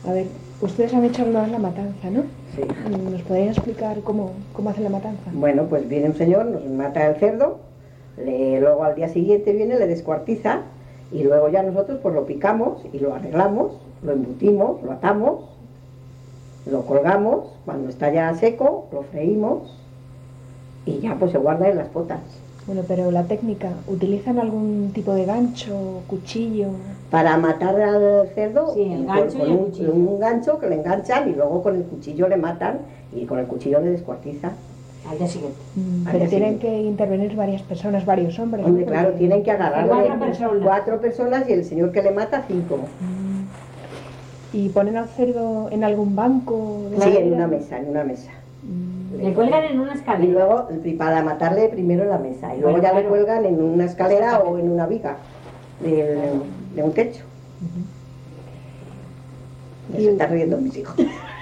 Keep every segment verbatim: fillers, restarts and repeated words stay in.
A ver, ustedes han hecho una vez la matanza, ¿no? Sí. ¿Nos podrían explicar cómo, cómo hacen la matanza? Bueno, pues viene un señor, nos mata el cerdo, le, luego al día siguiente viene, le descuartiza y luego ya nosotros pues lo picamos y lo arreglamos, lo embutimos, lo atamos, lo colgamos, cuando está ya seco lo freímos y ya pues se guarda en las potas. Bueno, pero la técnica, ¿utilizan algún tipo de gancho, cuchillo? Para matar al cerdo, sí, el con, gancho con y el un, cuchillo. un gancho que le enganchan y luego con el cuchillo le matan y con el cuchillo le descuartiza. Al día siguiente. Mm, Al pero día tienen siguiente. que intervenir varias personas, varios hombres. Hombre, ¿no? claro, Porque- tienen que agarrar Cuatro personas. cuatro personas y el señor que le mata cinco. Mm. ¿Y ponen al cerdo en algún banco? de Sí, en madera? una mesa, en una mesa. Mm. Le cuelgan en una Y escalera. luego, y para matarle primero en la mesa, y luego Bueno, ya le claro. cuelgan en una escalera o en una viga de, de un techo. Ya se están riendo mis hijos.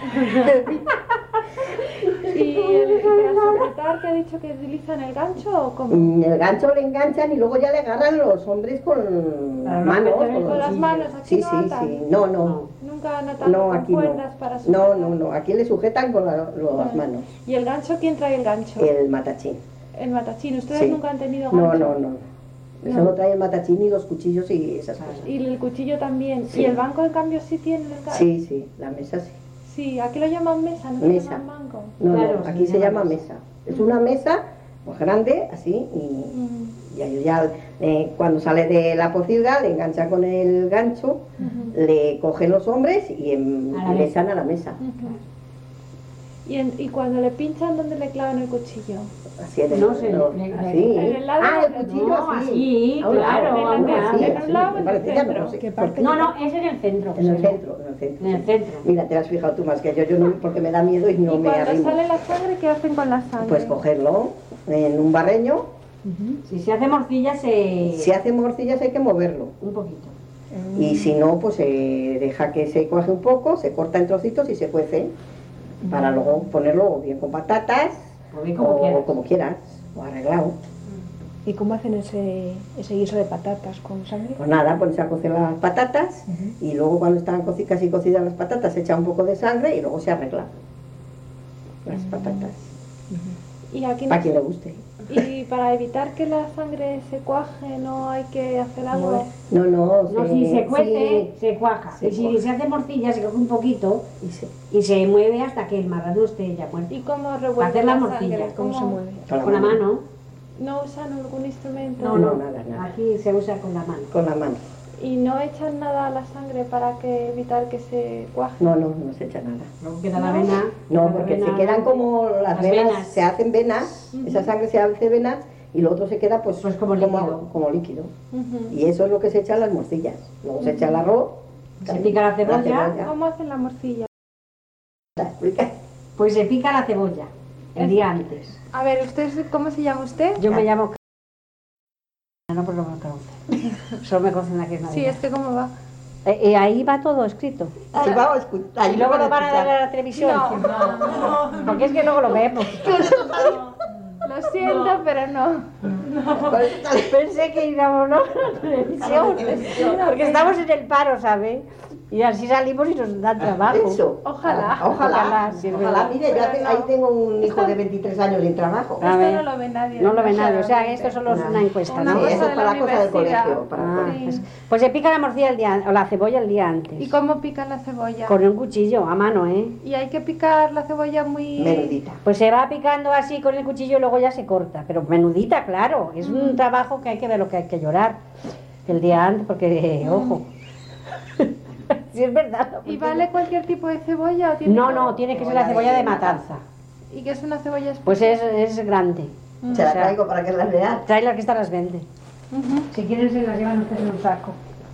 ¿Y el, para sujetar que ha dicho que utilizan el gancho o cómo? Mm, El gancho le enganchan y luego ya le agarran los hombres con las Los manos. pezones con Con las los- manos, aquí Sí, no sí, atan. sí. No, no. Nunca han atado No, con aquí no. cuerdas para sujetar. No, no, no. Aquí le sujetan con la- las Ah. manos. ¿Y el gancho? ¿Quién trae el gancho? El matachín. El matachín. ¿Ustedes Sí. nunca han tenido gancho? No, no, no. Eso No. lo trae el matachín y los cuchillos y esas cosas. ¿Y el cuchillo también? Sí. ¿Y el banco en cambio sí tiene el gancho? Sí, sí, la mesa sí. Sí, aquí lo llaman mesa, no Mesa. lo llaman banco. No, Claro, no, se aquí se llama llama mesa. Es una mesa pues grande, así, y, Mm. y ahí ya eh, cuando sale de la pocilga le engancha con el gancho, Ujú. le cogen los hombres y em- A la y le echan a la mesa. Ujú. ¿Y, en- y cuando le pinchan, ¿dónde le clavan el cuchillo? Así en el, No sé, no, le- le- así. en el lado Ah, el de- cuchillo no, así. así, A un lado, claro, a un a un lado, lado. así, En un así. lado, Me en parece, el ya no centro. lo sé. ¿Qué parte? No, no, es en el centro. En el centro, en el centro. En el centro. Mira, te has fijado tú más que yo, yo no, porque me da miedo y no ¿Y me cuando arrimo. sale la sangre, qué hacen con la sangre? Pues cogerlo en un barreño. Ujú. Si se hace morcilla, se... Si hace morcillas hay que moverlo. Un poquito. Y si no, pues se deja que se cuaje un poco, se corta en trocitos y se cuece. Para luego ponerlo bien con patatas O bien como o quieras. como quieras, o arreglado. ¿Y cómo hacen ese, ese guiso de patatas con sangre? Pues nada, pones a cocer las patatas Ujú. y luego cuando están coci- casi cocidas las patatas se echa un poco de sangre y luego se arregla las patatas. Y aquí no Para quien se- le guste. Y para evitar que la sangre se cuaje, no hay que hacer algo. No, no, No, si se cuece, sí, se cuaja. se y si cuaja. se hace morcilla, se coge un poquito y se- y se mueve hasta que el marrano esté ya muerto. ¿Y cómo Para revuelven hacer la la morcilla, sangre? ¿Cómo se mueve? Con la mano. ¿No usan algún instrumento? No, No, no, nada, nada. Aquí se usa con la mano. Con la mano. ¿Y no echan nada a la sangre para que evitar que se cuaje? No, no, no se echa nada. Luego queda la vena. No, la porque vena- se quedan como las, las venas, venas. se hacen venas, esa sangre se hace venas y lo otro se queda pues, Pues como líquido. como líquido. Ujú. Y eso es lo que se echa en las morcillas. Luego se echa el arroz. Se pica la cebolla. ¿Cómo hacen la morcilla? Explica. Pues se pica la cebolla el día antes. A ver, ¿usted cómo se llama usted? Yo me llamo... No, pues no me conoce. Solo me conocen aquí en Madrid. Sí, este cómo va. Eh, eh, ahí va todo escrito. Ahí vamos a escuchar. Y luego lo van a dar a la televisión. No, Porque es que luego lo vemos. lo siento, pero no. Pensé que íbamos ¿no? a la televisión. Porque estamos en el paro, ¿sabes? Y así salimos y nos dan trabajo. Eso. Ojalá. Ah, Ojalá. Ojalá, sí, es Ojalá. verdad. Mire, yo Pero ahí no. tengo un hijo de veintitrés años en trabajo. A Esto ver. no lo ve nadie. No lo ve nadie. O sea, desgraciadamente. esto solo es una encuesta, Una ¿no? Sí, cosa eso de es la para cosas del universidad. colegio. Para Ah, Sí. pues, pues se pica la morcilla el día, o la cebolla el día antes. ¿Y cómo pican la cebolla? Con un cuchillo, a mano, ¿eh? Y hay que picar la cebolla muy... menudita. Pues se va picando así con el cuchillo y luego ya se corta. Pero menudita, claro. Es un trabajo que hay que ver lo que hay que llorar el día antes, porque, eh, ojo. Si es verdad. ¿Y vale cualquier tipo de cebolla? o tiene No, que- no, tiene que ser la cebolla de matanza. ¿Y qué es una cebolla especial? Pues es, es grande. Mm. Se la O sea, traigo para que las vean. Trae las que estas las vende. Ujú. Si quieren se las llevan ustedes en un saco.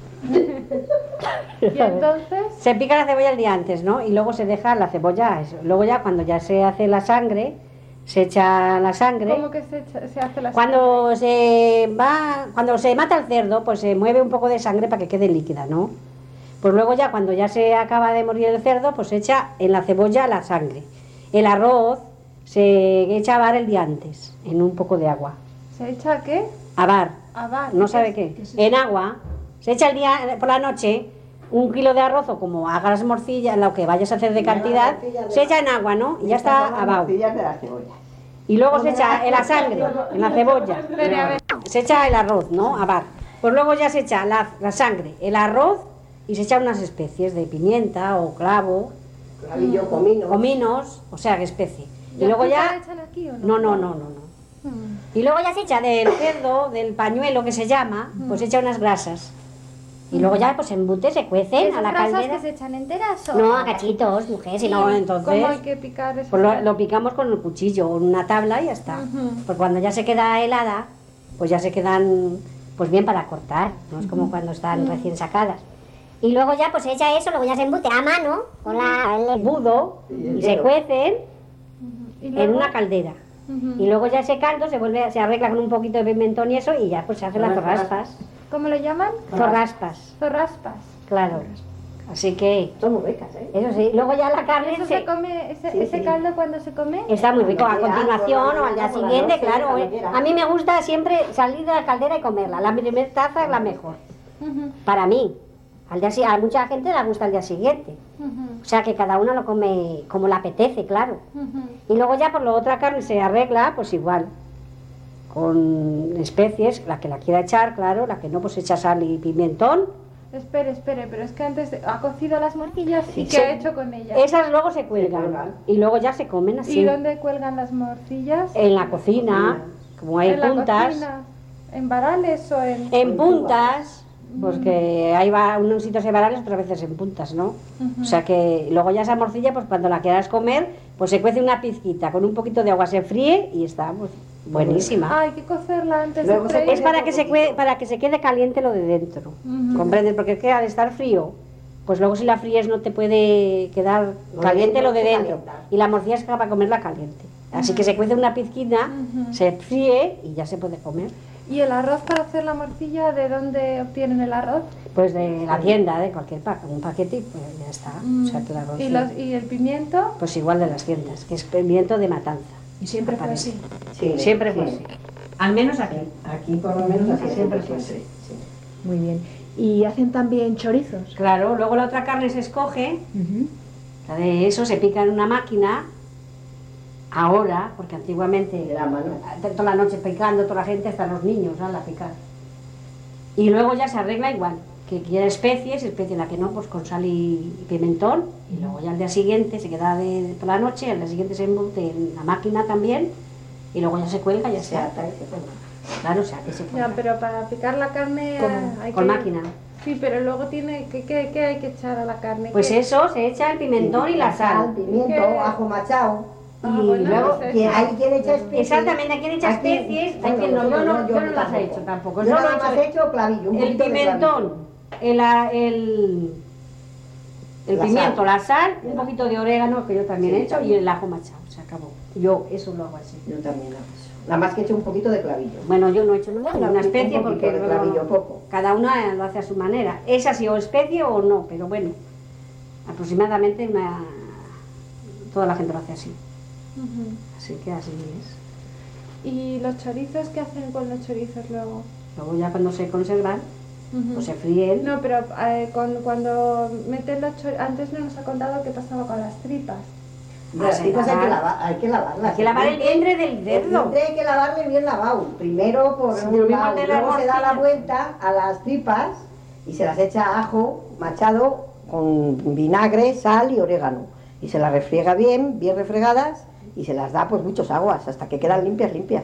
Y entonces... Se pica la cebolla el día antes, ¿no? Y luego se deja la cebolla. eso. Luego ya cuando ya se hace la sangre, se echa la sangre. ¿Cómo que se, echa- se hace la Cuando se va, cuando se mata el cerdo, pues se mueve un poco de sangre para que quede líquida, ¿no? Pues luego ya cuando ya se acaba de morir el cerdo, pues se echa en la cebolla la sangre. El arroz se echa a bar el día antes, en un poco de agua. ¿Se echa qué? A bar, A bar. no sabe qué. En agua, se echa el día por la noche un kilo de arroz o como hagas morcilla, lo que vayas a hacer de cantidad, se echa en agua, ¿no? Y ya está abajo. Y luego se echa en la sangre, en la cebolla. Se echa el arroz, ¿no? Abar. Pues luego ya se echa la, la sangre, el arroz y se echa unas especies de pimienta o clavo, Clavillo, comino. cominos, o sea, que especie. Y ¿Y luego azúcar ya... echan aquí o No, no? no, no, no, no. Mm. Y luego ya se echa del cerdo, del pañuelo que se llama, pues se echa unas grasas. Y luego ya pues embute, se cuecen ¿Esas a la grasas caldera. que se echan enteras o...? No, a cachitos, mujer, si no, ¿Cómo entonces... hay que picar eso? Pues lo, lo picamos con el cuchillo o en una tabla y ya está. Ujú. Pues cuando ya se queda helada, pues ya se quedan pues bien para cortar, no es como cuando están recién sacadas. Y luego ya pues se echa eso, luego ya se embute a mano con la... El embudo Y el y se hielo. cuecen ¿Y en luego? una caldera. Ujú. Y luego ya ese caldo se vuelve, se arregla con un poquito de pimentón y eso y ya pues se hacen las zorraspas. ¿Cómo lo llaman? Zorraspas, Zorraspas. claro. Así que, Son muy ricas, ¿eh? eso sí. Luego ya la carne ¿Eso se- se come, ese, Sí, ese sí. caldo cuando se come? está muy rico. A Cuando quieras, continuación por la o al día mañana, por la siguiente, noche, claro. cuando eh. quieras. A mí me gusta siempre salir de la caldera y comerla. La primera taza es la mejor. Ujú, Para mí. Al día, si- a mucha gente le gusta al día siguiente. ujú, O sea que cada uno lo come como le apetece, claro. ujú. Y luego ya por la otra carne se arregla, pues igual. Con especies, la que la quiera echar, claro, la que no, pues echa sal y pimentón. Espere, espere, pero es que antes de- ha cocido las morcillas y ¿qué Sí. ha hecho con ellas? Esas luego se cuelgan. cuelgan. Y luego ya se comen así. ¿Y dónde cuelgan las morcillas? En la cocina, como hay ¿En la puntas. cocina? ¿En varales o en...? En puntas, pues que hay va, unos sitios en varales, otras veces en puntas, ¿no? Ujú. O sea que luego ya esa morcilla, pues cuando la quieras comer, pues se cuece una pizquita, con un poquito de agua se fríe y está pues, buenísima. Ah, hay que cocerla antes Luego de se freír. Es para que se cue- para que se quede caliente lo de dentro, Ujú. ¿comprendes? Porque es que al estar frío, pues luego si la fríes no te puede quedar caliente lo de no se dentro. calienta. Y la morcilla es para comerla caliente. Así que se cuece una pizquita, Ujú. se fríe y ya se puede comer. ¿Y el arroz para hacer la morcilla, de dónde obtienen el arroz? Pues de la tienda, de cualquier pack, un paquete y pues ya está. O sea que el arroz ¿Y, sí. los- y el pimiento? Pues igual de las tiendas, que es pimiento de matanza. ¿Y siempre fue Aparece. así? Sí, Siempre sí. fue así. Al menos aquí. Aquí por lo menos así siempre fue así. Sí. Muy bien. ¿Y hacen también chorizos? Claro, luego la otra carne se escoge, Ujú. la de eso se pica en una máquina, ahora, porque antiguamente De la mano. toda la noche picando, toda la gente, hasta los niños, ¿no? La picar. Y luego ya se arregla igual, que quiera especies, especie la que no, pues con sal y pimentón, y luego ya al día siguiente se queda de, de toda la noche, al día siguiente se embute en la máquina también, y luego ya se cuelga y ya Se está. ata y se cuelga. Claro, o sea, que se cuelga. Ya, pero para picar la carne Con- ah, hay con que... máquina. Sí, pero luego tiene... ¿Qué, qué, qué hay que echar a la carne? Pues ¿Qué? eso, se echa el pimentón y la sal. Pimiento, ¿Qué? ajo machado. Ah, y bueno, luego- pues Quien- eso. Hay quien echa especies. Exactamente, hay quien echa Aquí- especies, hay bueno, quien no, yo nosotros no, yo no las tampoco. he hecho tampoco. Yo Solo nada he más hecho he hecho clavillo, un el poquito de pimentón, el, a- el, el La pimiento, sal. la sal, un poquito de orégano que yo también Sí, he hecho y también. el ajo machado, se acabó. Yo eso lo hago así. clavillo. Yo también hago eso. Nada más que he hecho un poquito de clavillo. Bueno, yo no he hecho nunca una especie Un poquito porque de no- clavillo, poco. cada una lo hace a su manera. Es así o especie o no, pero bueno, aproximadamente una, toda la gente lo hace así. Ujú. Así que así es. ¿Y los chorizos qué hacen con los chorizos luego? Luego ya cuando se conservan, Ujú. pues se fríen. No, pero eh, con- cuando meten los chorizos... Antes no nos ha contado qué pasaba con las tripas. Las se tripas hay que, lavar. lavar, hay que lavarlas. Hay que lavar el vientre del El cerdo. vientre hay que lavarle bien lavado. Primero por Sí, un lo mismo lado, de la luego se da la morcilla. vuelta a las tripas y se las echa ajo machado con vinagre, sal y orégano. Y se las refriega bien, bien refregadas y se las da pues muchos aguas hasta que quedan limpias, limpias.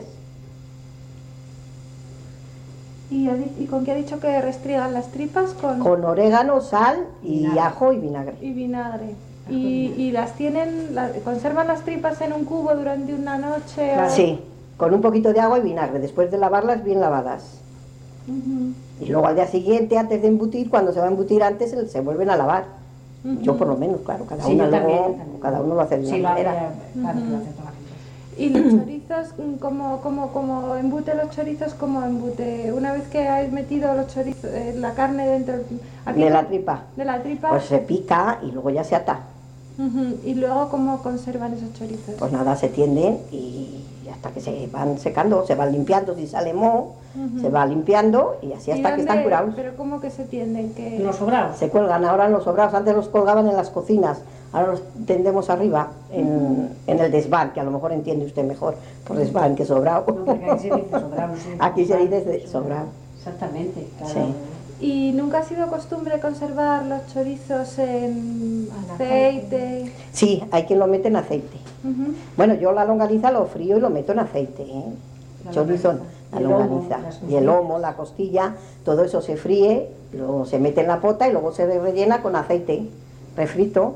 ¿Y, ha di- ¿Y con qué ha dicho que restriegan las tripas? Con, Con orégano, sal y Vinagre. ajo y vinagre. y vinagre. Y, y las tienen, la- conservan las tripas en un cubo durante una noche. o- Sí, con un poquito de agua y vinagre, después de lavarlas bien lavadas. Ujú, Y luego al día siguiente, antes de embutir, cuando se va a embutir antes, se- se vuelven a lavar. ujú. Yo por lo menos, claro, cada Sí, uno yo luego, también, también. cada uno lo hace de Sí, una lo hace, manera. claro, que lo Ujú. hace toda la gente. Y los chorizos, mm, como, como, como embute los chorizos, como embute. Una vez que has metido los chorizos, eh, la carne dentro aquí De la no- tripa. de la tripa, Pues se pica y luego ya se ata. ujú, y luego cómo conservan esos chorizos. Pues nada, se tienden y, y hasta que se van secando, se van limpiando, si sale moho, Ujú. se va limpiando y así ¿Y hasta que están dónde- curados. Pero ¿cómo que se tienden? Que... Los sobrados. Se cuelgan ahora en los sobrados, antes los colgaban en las cocinas, ahora los tendemos arriba, en, en el desván, que a lo mejor entiende usted mejor por desván que sobrado. No, porque aquí se dice sobrado. sí. Aquí se dice de- sobrado. Exactamente, claro. Sí. ¿Y nunca ha sido costumbre conservar los chorizos en aceite? Sí, hay quien lo mete en aceite. Ujú. Bueno, yo la longaniza lo frío y lo meto en aceite, ¿eh? La Chorizo, longaniza. la Y el lomo, longaniza, las y el costillas. lomo, la costilla, todo eso se fríe, luego se mete en la pota y luego se rellena con aceite refrito.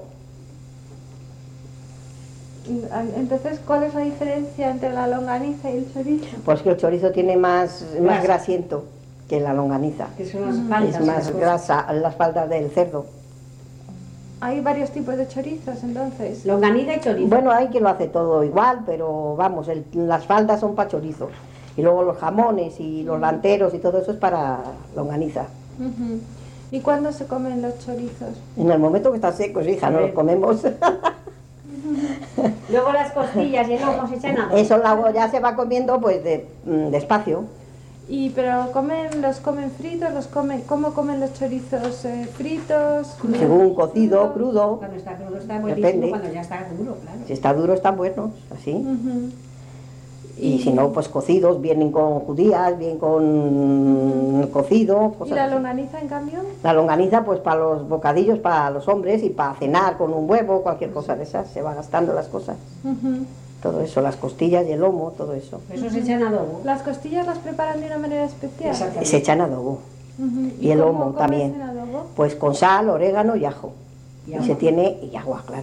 Entonces, ¿cuál es la diferencia entre la longaniza y el chorizo? Pues que el chorizo tiene más, más Grasa. grasiento que la longaniza. Que son las faltas. Es más las cosas. grasa, las faldas del cerdo. Hay varios tipos de chorizos, entonces. Longaniza y chorizo. Bueno, hay quien lo hace todo igual, pero vamos, el- las faldas son para chorizos. Y luego los jamones y los lanteros y todo eso es para longaniza. Ujú. ¿Y cuándo se comen los chorizos? En el momento que están secos, hija, no los comemos. Luego las costillas y el lomo se echan a Eso luego ya se va comiendo pues de, mm, despacio. Y pero comen, los comen fritos, los comen, ¿cómo comen los chorizos? Eh, fritos, Según cocido, crudo. Cuando está crudo está buenísimo, Depende. cuando ya está duro, claro. Si está duro están buenos, así. Ujú. Y si no, pues cocidos, vienen con judías, bien con cocido, ¿Y cosas la así. longaniza en cambio? La longaniza, pues para los bocadillos, para los hombres y para cenar con un huevo, cualquier cosa de esas, se va gastando las cosas. Ujú. Todo eso, las costillas y el lomo, todo eso. Eso se echan adobo. Las costillas las preparan de una manera especial. Exacto. Se echan adobo, Ujú. Y el cómo lomo comes también. el adobo? pues con sal, orégano y ajo. Y Y, agua. se tiene, y agua, claro.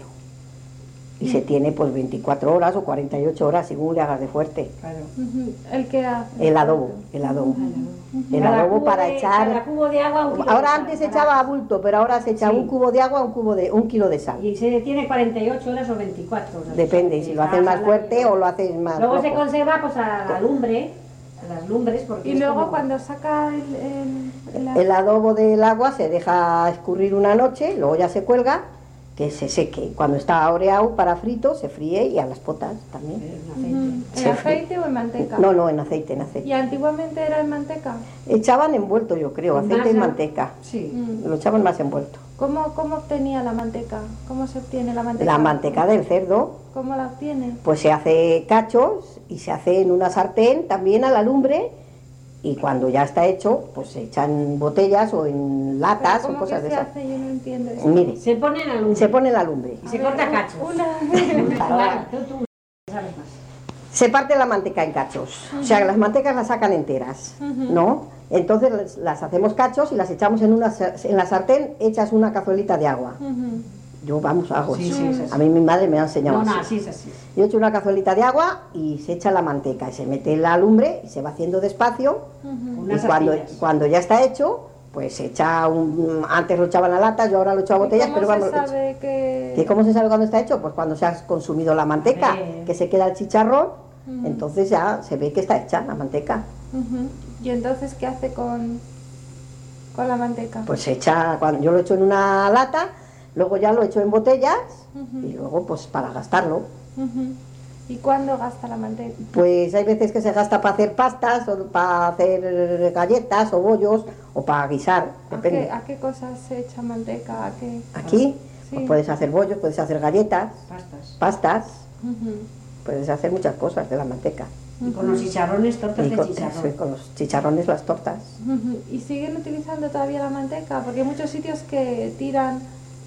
Y se tiene pues veinticuatro horas o cuarenta y ocho horas, según le hagas de fuerte. Claro. Ujú. ¿El que hace? El adobo, el adobo. El Cada adobo cubo para de- echar... Cada cubo de agua, un kilo de Ahora sal, antes se para- echaba a bulto, pero ahora se echa Sí. un cubo de agua, un cubo de un kilo de sal. Y se tiene cuarenta y ocho horas o veinticuatro horas. Depende, si lo haces más fuerte o lo haces más Luego se flojo. conserva pues a la lumbre, a las lumbres, porque Y es luego como- cuando saca el, el, el- El adobo del agua se deja escurrir una noche, luego ya se cuelga, que se seque. Cuando está oreado para frito, se fríe y a las potas también. en Ujú. aceite. ¿En Se aceite o en manteca? No, no, en aceite, en ¿Y aceite. antiguamente era en manteca? Echaban envuelto, yo creo, Con aceite y masa. manteca. Sí. Mm. Lo echaban más envuelto. ¿Cómo, ¿Cómo obtenía la manteca? ¿Cómo se obtiene la manteca? La manteca del cerdo, ¿Cómo la obtiene? pues se hace cachos y se hace en una sartén también a la lumbre. Y cuando ya está hecho, pues se echan en botellas o en latas ¿Pero o ¿Cómo cosas que de se esas. hace? Yo no entiendo eso. Mire, Se pone en la lumbre. se pone en la lumbre. Y se A ver, corta un- cachos. Una... Claro, tú, tú sabes más. Se parte la manteca en cachos, o sea, las mantecas las sacan enteras, Ujú. ¿no? Entonces las, las hacemos cachos y las echamos en, una, sa- en la sartén, echas una cazuelita de agua. Ujú. Yo, vamos, hago Sí, eso. sí, es así. A mí mi madre me ha enseñado No, no, así. así es así. Yo echo una cazuelita de agua y se echa la manteca y se mete en la lumbre y se va haciendo despacio. Ujú. Unas y cuando, astillas. cuando ya está hecho, pues se echa un... Antes lo echaban a latas, yo ahora lo echo a botellas, ¿Y pero ¿Cómo vamos... se sabe que...? ¿Y cómo se sabe cuándo está hecho? Pues cuando se ha consumido la manteca, ver. que se queda el chicharrón, Ujú. entonces ya se ve que está hecha la manteca. Ujú. ¿Y entonces qué hace con, con la manteca? Pues se echa, cuando yo lo echo en una lata, luego ya lo echo en botellas Ujú. y luego pues para gastarlo. Ujú. ¿Y cuándo gasta la manteca? Pues hay veces que se gasta para hacer pastas, o para hacer galletas o bollos, o para guisar, ¿A depende. qué, ¿A qué cosas se echa manteca? ¿A qué? Aquí Sí. pues puedes hacer bollos, puedes hacer galletas, Pastas. pastas, Ujú. puedes hacer muchas cosas de la manteca. Y con los chicharrones, tortas Y de con, chicharrón. sí, con los chicharrones, las tortas. Ujú. ¿Y siguen utilizando todavía la manteca? Porque hay muchos sitios que tiran...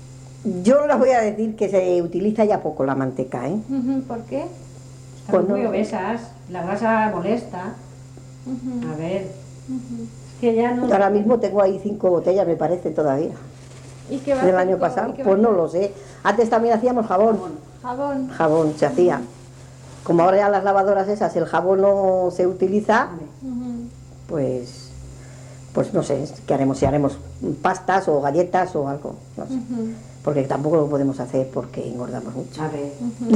Yo les voy a decir que se utiliza ya poco la manteca, ¿eh? Ujú. ¿Por qué? Están Pues muy no. obesas, la grasa molesta. Ujú. A ver, Ujú. es que ya no... Ahora mismo tengo ahí cinco botellas, me parece, todavía, ¿Y qué va a del hacer año con- pasado. y qué va a Pues no hacer? lo sé. Antes también hacíamos jabón, Jabón. jabón se hacía. Como ahora ya las lavadoras esas, el jabón no se utiliza, Ujú. pues, pues no sé, ¿qué haremos? Si haremos pastas o galletas o algo, no sé. Ujú. Porque tampoco lo podemos hacer porque engordamos mucho. A ver,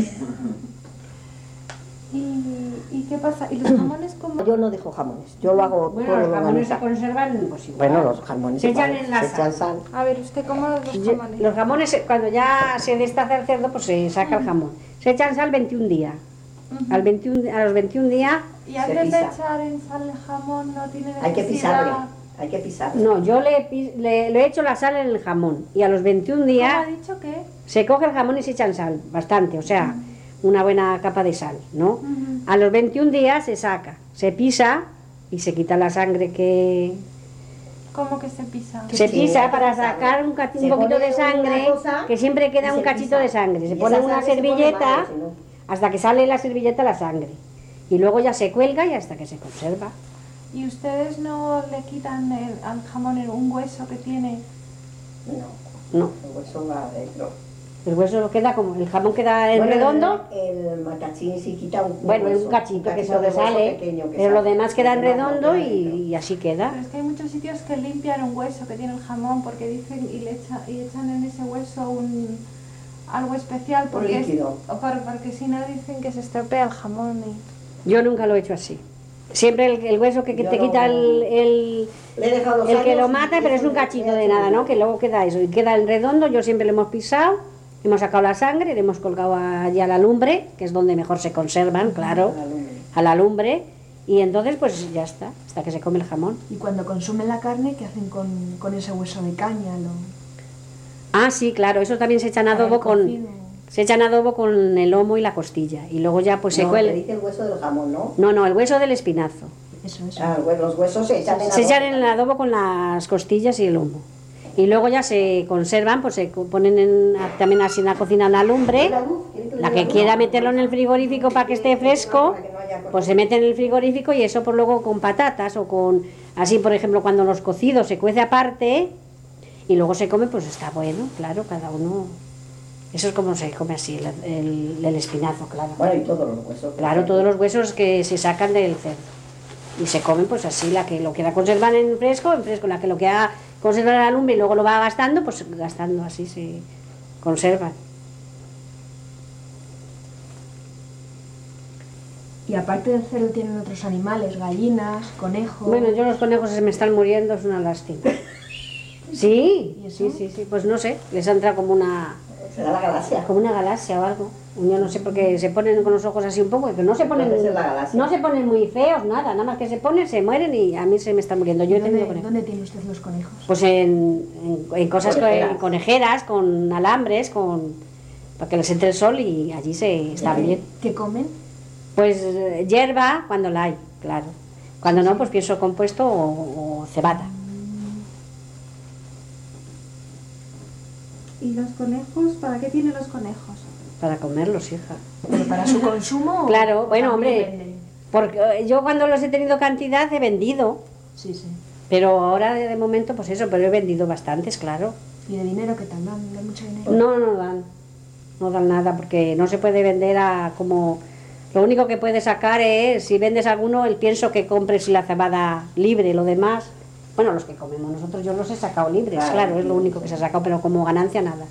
¿Y, ¿Y qué pasa? ¿Y los jamones cómo? Yo no dejo jamones, yo lo hago bueno, todo los lo jamones se organiza. conservan, pues igual. Bueno, los jamones se echan igual, en la se echan sal. sal. A ver, ¿usted cómo los Yo- jamones? Los jamones, eh, cuando ya se destaza el cerdo, pues se saca el jamón. Se echan sal veintiún días. Al veintiún, a los veintiún días. Y antes de echar en sal el jamón no tiene necesidad. Hay que pisarle, hay que pisarle. No, yo le, le, le he hecho la sal en el jamón y a los veintiún días. ¿Cómo ha dicho que? Se coge el jamón y se echa en sal, bastante, o sea, uh-huh. una buena capa de sal, ¿no? Uh-huh. A los veintiún días se saca, se pisa y se quita la sangre que. ¿Cómo que se pisa? Se pisa para sacar un, cati, un poquito de sangre, que siempre queda un cachito pisa. de sangre. Se pone una servilleta, pone mal, ¿no? Hasta que sale la servilleta la sangre. Y luego ya se cuelga y hasta que se conserva. ¿Y ustedes no le quitan el, al jamón el, un hueso que tiene? No, no. El hueso va adentro. El hueso queda como, el jamón queda en bueno, redondo. El, el matachín sí quita un, un bueno, hueso, un cachito, un cachito que que sale, que pero sale, lo demás queda en redondo y, y así queda. Pero es que hay muchos sitios que limpian un hueso que tiene el jamón porque dicen y le echa, y echan en ese hueso un algo especial porque, un líquido. Es, para, porque si no dicen que se estropea el jamón. Y... Yo nunca lo he hecho así. Siempre el, el hueso que, que te quita el, el, el que lo mata, pero es un cachito de nada, ¿no? Que luego queda eso y queda en redondo. Yo siempre lo hemos pisado, hemos sacado la sangre, le hemos colgado allí a la lumbre, que es donde mejor se conservan, claro, a la lumbre, y entonces pues ya está, hasta que se come el jamón. Y cuando consumen la carne, ¿qué hacen con, con ese hueso de caña? Lo... Ah, sí, claro, eso también se echan adobo con... Se echan adobo con el lomo y la costilla. Y luego ya pues no, se cuelga. Te dice el hueso del jamón, ¿no? No, no, el hueso del espinazo. Eso, eso. Ah, los huesos se echan en Se echan en el adobo con las costillas y el lomo. Y luego ya se conservan, pues se ponen en, también así en la cocina en la lumbre. La que quiera meterlo en el frigorífico para que esté fresco, pues se mete en el frigorífico y eso por luego con patatas o con... Así, por ejemplo, cuando los cocidos se cuece aparte y luego se come, pues está bueno, claro, cada uno... Eso es como se come así, el, el, el espinazo, claro. Bueno, y todos los huesos. Claro, todos los huesos que se sacan del cerdo. Y se comen pues así, la que lo quiera conservar en fresco, en fresco, la que lo quiera conservar en la lumbre y luego lo va gastando, pues gastando, así se conservan. Y aparte del cerdo tienen otros animales, gallinas, conejos... Bueno, yo los conejos se me están muriendo, es una lástima. Sí, sí, sí, sí, pues no sé, les entra como una... Será la galaxia. Como una galaxia o algo. Yo no sé, porque se ponen con los ojos así un poco, pero no se ponen, no se ponen muy feos, nada, nada más que se ponen, se mueren y a mí se me están muriendo. Yo he tenido conejos. ¿Dónde tiene usted los conejos? Pues en, en, en cosas conejeras. Con, conejeras, con alambres, con para que les entre el sol y allí se está bien. ¿Qué comen? Pues hierba cuando la hay, claro. Cuando sí, no, pues pienso compuesto o, o cebada. ¿Y los conejos? ¿Para qué tienen los conejos? Para comerlos, hija. ¿Pero para su consumo? Claro, bueno, hombre, porque yo cuando los he tenido cantidad he vendido. Sí, sí. Pero ahora de, de momento, pues eso, pero he vendido bastantes, claro. ¿Y de dinero qué tal? ¿Dan, dan mucho dinero? No, no dan. No dan nada, porque no se puede vender a como... Lo único que puedes sacar es, si vendes alguno, el pienso que compres y la cebada libre, lo demás... Bueno, los que comemos nosotros, yo los he sacado libres, claro, claro, es lo único que se ha sacado, pero como ganancia nada.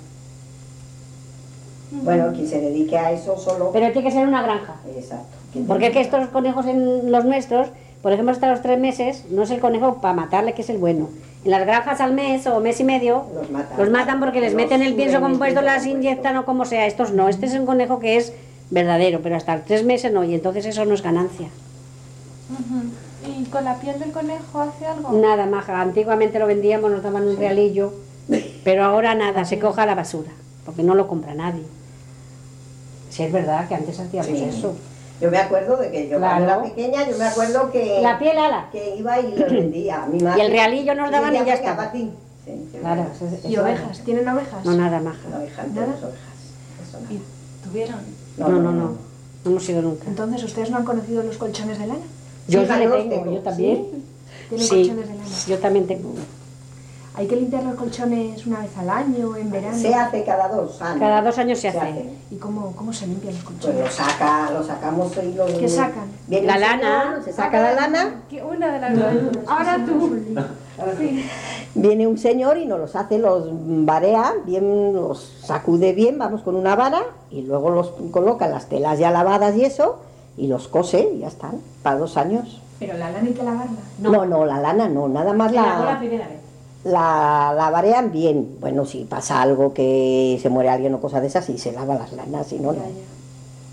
Bueno, quien se dedique a eso solo... Pero tiene que ser una granja. Exacto. Porque es que estos conejos en los nuestros, por ejemplo, hasta los tres meses, no es el conejo para matarle, que es el bueno. En las granjas al mes o mes y medio, los matan, los matan porque les meten el pienso compuesto, las inyectan o como sea. Estos no, este es un conejo que es verdadero, pero hasta los tres meses no, y entonces eso no es ganancia. Uh-huh. ¿Y con la piel del conejo hace algo? Nada, maja. Antiguamente lo vendíamos, nos daban un realillo, pero ahora nada, se coja a la basura, porque no lo compra nadie. Sí, es verdad que antes hacíamos sí. eso. Yo me acuerdo de que yo claro. cuando era pequeña, yo me acuerdo que... La piel ala. Que iba y lo vendía. A mi madre, y el realillo nos daban y ya está. Sí, claro. Eso, ¿Y ovejas? ¿no? ¿Tienen ovejas? No, nada, maja. No, ovejas, ¿nada? Ovejas. Eso nada. ¿Y tuvieron? No, no, no, no. No hemos ido nunca. Entonces, ¿ustedes no han conocido los colchones de lana? Yo sí, sí le tengo, tengo, yo también. ¿Sí? ¿Tienen sí, colchones de lana? Yo también tengo. ¿Hay que limpiar los colchones una vez al año, en verano? Se hace cada dos años. Cada dos años se, se hace. hace. ¿Y cómo, cómo se limpian los colchones? Pues lo, saca, lo sacamos y lo... ¿Qué sacan? Viene la lana. Señor, se saca la lana. Una de las dos. Ahora tú. Sí. Viene un señor y nos los hace, los barea, bien, los sacude bien, vamos con una vara y luego los coloca las telas ya lavadas y eso y los cose y ya están, para dos años. ¿Pero la lana hay que lavarla? No, no, no la lana no, nada más la... la... la primera vez. La, la varean bien. Bueno, si pasa algo que se muere alguien o cosas de esas, sí se lava las lanas, si no, no.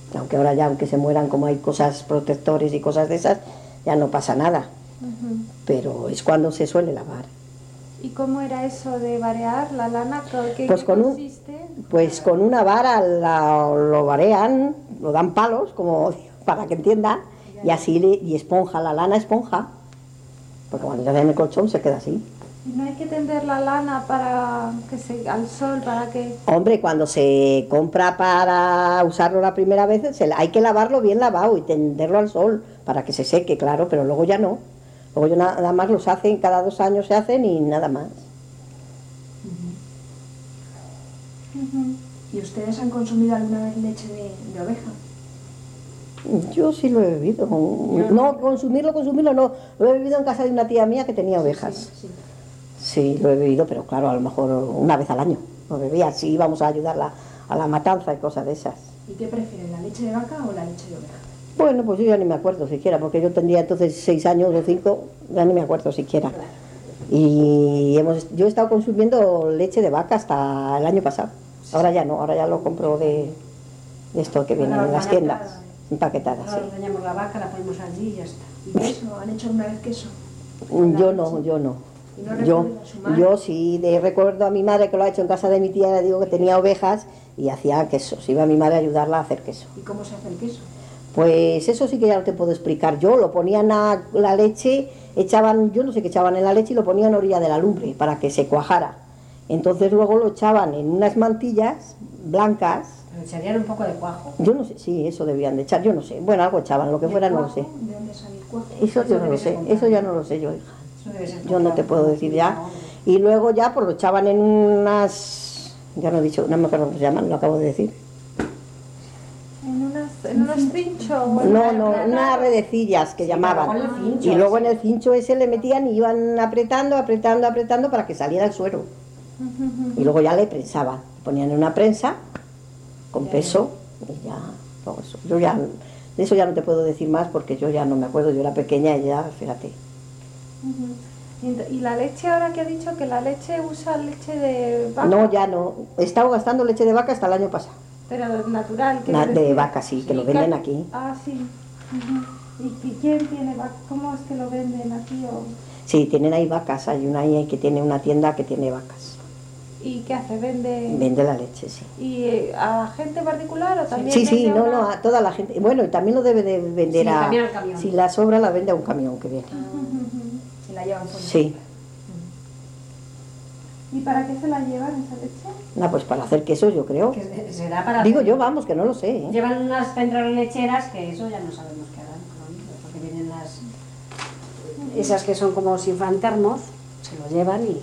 Aunque ahora ya, aunque se mueran, como hay cosas protectores y cosas de esas, ya no pasa nada. Ujú. Pero es cuando se suele lavar. ¿Y cómo era eso de varear la lana? ¿Qué, Pues qué con un- consiste? Pues con una vara la- lo varean, lo dan palos, como para que entienda, y así le, y esponja, la lana esponja, porque cuando se hace en el colchón se queda así. ¿Y no hay que tender la lana para que se al sol, para que... Hombre, cuando se compra para usarlo la primera vez, se, hay que lavarlo bien lavado y tenderlo al sol para que se seque, claro, pero luego ya no. Luego ya nada más los hacen, cada dos años se hacen y nada más. Ujú. ¿Y ustedes han consumido alguna vez leche de, de oveja? Yo sí lo he bebido. No, consumirlo, consumirlo no. Lo he bebido en casa de una tía mía que tenía ovejas. Sí, sí. Sí, lo he bebido, pero claro, a lo mejor una vez al año. Lo bebía, sí, íbamos a ayudarla a la matanza y cosas de esas. ¿Y qué prefieren, la leche de vaca o la leche de oveja? Bueno, pues yo ya ni me acuerdo siquiera, porque yo tendría entonces seis años o cinco, ya ni me acuerdo siquiera. Y hemos, yo he estado consumiendo leche de vaca hasta el año pasado. Ahora ya no, ahora ya lo compro de, de esto que viene en las tiendas, empaquetadas. Ahora Sí. ordeñamos la vaca, la ponemos allí y ya está. ¿Y queso? ¿Han hecho alguna vez queso? Yo no, yo no. ¿Y no Yo, recuerdan a su madre? yo sí de, recuerdo a mi madre que lo ha hecho en casa de mi tía, le digo que tenía ovejas y hacía queso. Se iba mi madre a ayudarla a hacer queso. ¿Y cómo se hace el queso? Pues eso sí que ya no te puedo explicar yo. Lo ponían a la leche, echaban, yo no sé qué echaban en la leche y lo ponían a orilla de la lumbre para que se cuajara. Entonces luego lo echaban en unas mantillas blancas. Pero echarían un poco de cuajo. Yo no sé, sí, eso debían de echar, yo no sé. Bueno, algo echaban, lo que ¿De fuera no lo cuajo? sé. ¿De dónde sale el cuajo? Eso yo no debe lo ser sé, comprado. eso ya no lo sé yo, hija. Eso debe ser Yo no te puedo decir ya. Y luego ya pues lo echaban en unas, ya no he dicho, no me acuerdo cómo se llaman, lo acabo de decir. ¿En, unas, en unos cinchos? o en No, una no, lana? unas redecillas que Sí, llamaban. pero con el cincho, Y luego en sí. el cincho ese le metían y iban apretando, apretando, apretando para que saliera el suero. Ujú, ujú. Y luego ya le prensaban. Ponían en una prensa con peso y ya, todo eso. Yo ya, de eso ya no te puedo decir más porque yo ya no me acuerdo, yo era pequeña y ya, fíjate. Ujú. Y ent- ¿Y la leche ahora que ha dicho que la leche usa leche de vaca? No, ya no. He estado gastando leche de vaca hasta el año pasado. Pero natural. Na- quiero de decir. vaca, sí, que lo ¿Y venden qué- aquí. Ah, sí. Ujú. ¿Y, y quién tiene vaca? ¿Cómo es que lo venden aquí? O... Sí, tienen ahí vacas, hay una ahí que tiene una tienda que tiene vacas. ¿Y qué hace? ¿Vende? Vende la leche, sí. ¿Y eh, a gente particular o también? Sí, sí, vende a no, una- no, a toda la gente. Bueno, y también lo debe de vender Sí, a... también al camión. Si la sobra la vende a un camión que viene. Y la llevan fuera. Sí. ¿Y para qué se la llevan esa leche? No, pues para hacer queso yo creo. Que será para Digo hacer- yo, vamos, que no lo sé. ¿eh? Llevan unas centrales lecheras que eso ya no sabemos qué harán con ello, porque vienen las esas que son como si fueran termos, se lo llevan y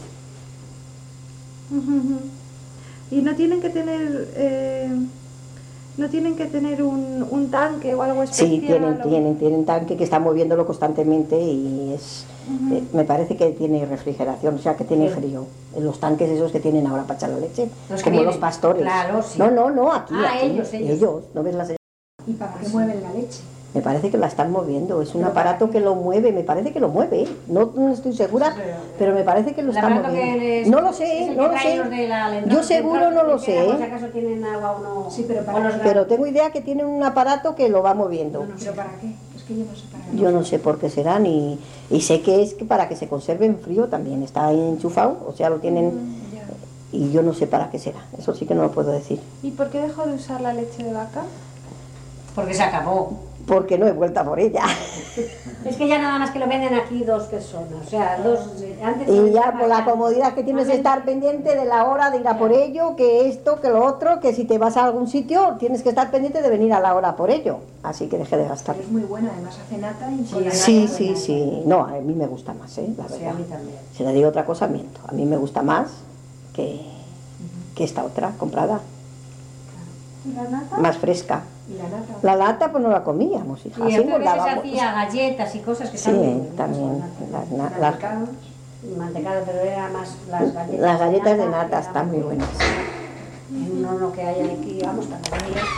¿Y no tienen que tener eh, no tienen que tener un, un tanque o algo especial? Sí, tienen, o- tienen, tienen tanque que está moviéndolo constantemente y es... eh, me parece que tiene refrigeración, o sea que tiene Sí. frío. En los tanques esos que tienen ahora para echar la leche, Los que como los vienen. pastores. Claro, sí. No, no, no, aquí, Ah, aquí, ellos, ellos. ¿no ves la señal? ¿Y para qué mueven la leche? Me parece que la están moviendo, es un Pero aparato para- que lo mueve, me parece que lo mueve, no, no estoy segura, Sí, pero- pero me parece que lo el está aparato moviendo. que les- No lo es sé, el no que lo traen sé. los de la- Yo seguro no lo sé, Por si ¿eh? acaso tienen agua o no. Sí, pero para o los qué. Pero tengo idea que tienen un aparato que lo va moviendo. ¿Pero para qué? Es que yo no sé para qué. Yo no sé por qué será, ni, y sé que es que para que se conserve en frío también, está enchufado, o sea, lo tienen, Ya. y yo no sé para qué será, eso sí que no lo puedo decir, ¿Y por qué dejó de usar la leche de vaca? Porque se acabó. porque no he vuelto a por ella. Es que ya nada más que lo venden aquí dos personas, o sea, dos eh, antes Y lo ya vendían por la bastante. comodidad que tienes de Antes- estar pendiente de la hora de ir a por ello, que esto, que lo otro, que si te vas a algún sitio tienes que estar pendiente de venir a la hora por ello, así que dejé de gastar. Pero es muy buena, además hace nata y con la Sí, nata- sí, sí, no, a mí me gusta más, ¿eh? La Sí, a verdad. mí también. Si le digo otra cosa, miento. A mí me gusta más que, que esta otra comprada, ¿Y la nata? más fresca. Y la nata. La lata pues no la comíamos, hija, Y así entonces se engordábamos. hacía galletas y cosas que Sí, también. también. Las, na- las- Mantecados. Mantecado, pero era más las galletas. las galletas de nata, nata que están muy buenas. En un horno que hay aquí, vamos, también.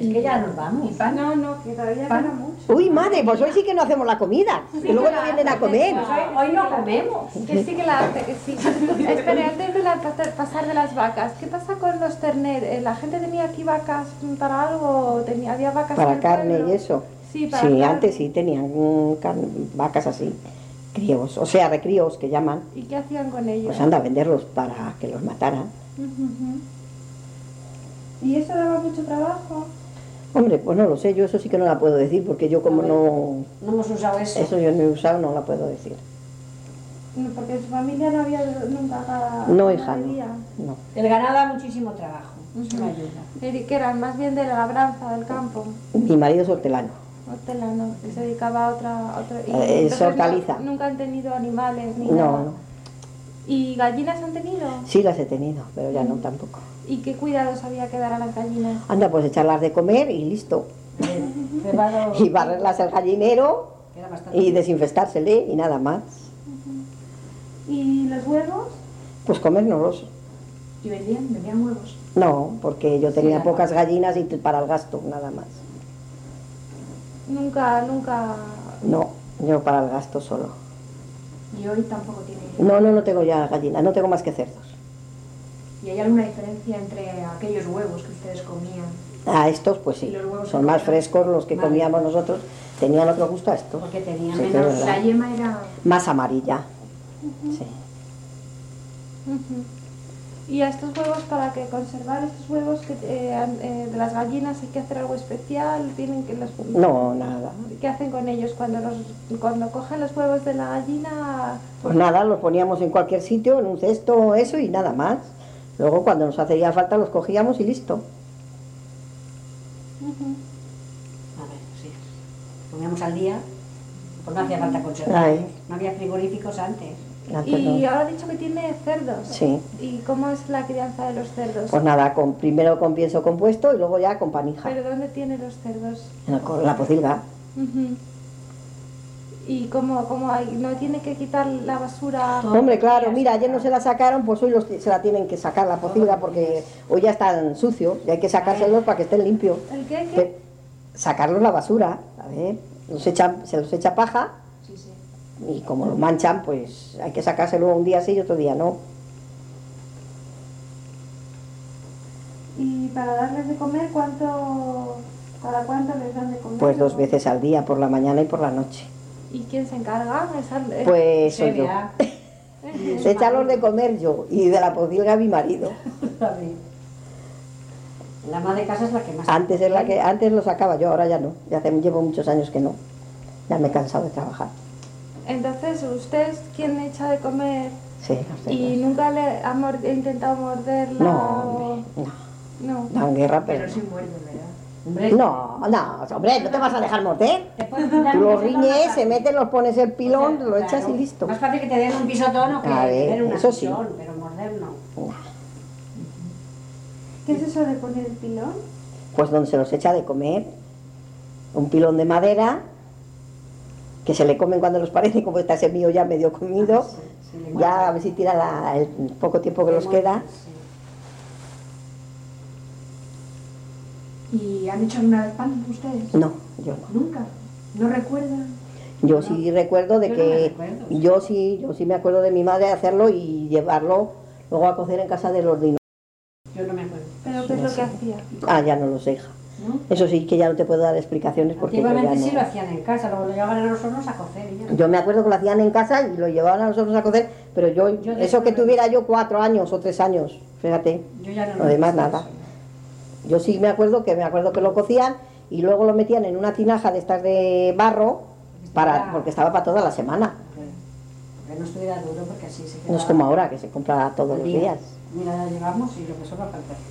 Es que ya nos vamos. No, no, que todavía queda mucho. Uy, madre, pues hoy sí que no hacemos la comida. Que luego no vienen a comer. Pues hoy, hoy no comemos. Que sí que la hace, que sí. Espera, antes de la, pasar de las vacas, ¿qué pasa con los terneros? ¿La gente tenía aquí vacas para algo? ¿Tenía, ¿Había vacas en Para el carne pueblo? y eso. Sí, para Sí, carne. antes sí tenían mm, carne- vacas así, críos, o sea, recríos que llaman. ¿Y qué hacían con ellos? Pues anda a venderlos para que los mataran. Ujú. ¿Y eso daba mucho trabajo? Hombre, pues no lo sé, yo eso sí que no la puedo decir, porque yo como no... No hemos usado eso. Eso yo no he usado, no la puedo decir. No, porque en su familia no había nunca nada. No, hija, no. ganadería. no. El ganado da muchísimo trabajo. Eso no ayuda. Pero que eran más bien de la labranza del campo. Mi marido es hortelano. Hortelano, que se dedicaba a otra. a otra- y Eh, es entonces no- hortaliza. nunca han tenido animales ni No, nada. no. ¿Y gallinas han tenido? Sí las he tenido, pero ya no tampoco. ¿Y qué cuidados había que dar a las gallinas? Anda, pues echarlas de comer y listo. Cebado, Y barrerlas al gallinero que era bastante- y desinfestársele y nada más. ¿Y los huevos? Pues comérnoslos. ¿Y vendían? ¿Vendían huevos? No, porque yo tenía la pocas gallinas y para el gasto, nada más. Nunca, nunca. No, yo para el gasto solo. Y hoy tampoco tiene... No, no, no tengo ya gallinas, no tengo más que cerdos. ¿Y hay alguna diferencia entre aquellos huevos que ustedes comían? A estos, pues sí, ¿Y los huevos son que más comían? frescos los que Vale. comíamos nosotros. Tenían otro gusto a estos. Porque tenía Sí, que es menos... verdad. La yema era... Más amarilla. Sí. Ujú. ¿Y a estos huevos, para que conservar estos huevos que, eh, han- eh, de las gallinas, hay que hacer algo especial? ¿Tienen que los... No, nada. ¿Qué hacen con ellos cuando los cuando cogen los huevos de la gallina? Pues nada, los poníamos en cualquier sitio, en un cesto, eso y nada más. Luego cuando nos hacía falta los cogíamos y listo. Ujú. A ver, sí. Comíamos al día, pues no hacía falta conservar. Ay. No había frigoríficos antes. Antes Y no. ahora ha dicho que tiene cerdos. Sí. ¿Y cómo es la crianza de los cerdos? Pues nada, con, primero con pienso compuesto y luego ya con panija. ¿Pero dónde tiene los cerdos? En la, con la pocilga. Ujú. ¿Y cómo, cómo hay, no tiene que quitar la basura? Hombre, claro, mira, ayer no se la sacaron, pues hoy los- se la tienen que sacar la pocilga porque hoy ya están sucios y hay que sacárselos para que estén limpios. ¿El qué? qué? Pe- Sacarlos la basura, a ver, los echan- se los echa paja Sí, sí. y como lo manchan, pues hay que sacárselo un día sí y otro día no. ¿Y para darles de comer cuánto, cada cuánto les dan de comer? Pues dos veces al día, por la mañana y por la noche. ¿Y quién se encarga? ¿Es al- eh, Pues soy yo. Sevilla. De echarlos de comer yo y de la pocilga mi marido. La ama de casa es la que más... Antes es la que antes lo sacaba yo, ahora ya no. Ya hace, llevo muchos años que no. Ya me he cansado de trabajar. Entonces, ¿usted es quien le echa de comer Sí, no sé. y nunca le ha mor- intentado morderla? No, o- hombre, no. No. Dan guerra, pero. Pero sí muerden, ¿verdad? Hombre, No, no, hombre, no te vas a dejar morder. te puedes quitar Tú un los pisotón riñes, más se fácil. meten, los pones el pilón, Claro, lo echas y claro. listo. Más fácil que te den un pisotón o que A te ver, den una eso sí. pisón, pero morder no. ¿Qué es eso de poner el pilón? Pues donde se los echa de comer, un pilón de madera, que se le comen cuando los parece, como está ese mío ya medio comido, Sí, sí, le ya muerde. a ver si tira la- el poco tiempo que Le los muerde, queda. sí. ¿Y han hecho alguna vez pan ustedes? No, yo no. ¿Nunca? ¿No recuerdan? Yo sí recuerdo de Yo no que, me recuerdo, sí. yo sí, yo sí me acuerdo de mi madre hacerlo y llevarlo luego a cocer en casa de los dinos. Yo no me acuerdo. ¿Pero qué es lo que hacía? Ah, ya no lo sé, hija. ¿No? Eso sí que ya no te puedo dar explicaciones porque yo ya Antiguamente sí lo no. hacían en casa, luego lo llevaban a los hornos a cocer y ya. Yo me acuerdo que lo hacían en casa y lo llevaban a nosotros a cocer, pero yo, Yo eso que después- tuviera yo cuatro años o tres años, fíjate, Yo ya no lo demás he visto nada. eso. Yo sí me acuerdo que me acuerdo que lo cocían y luego lo metían en una tinaja de estas de barro para, porque estaba para toda la semana. Que no estuviera duro porque así se quedaba. No es como ahora que se compra todos al los día. días. Mira, ya llevamos y lo que sobra para el perro.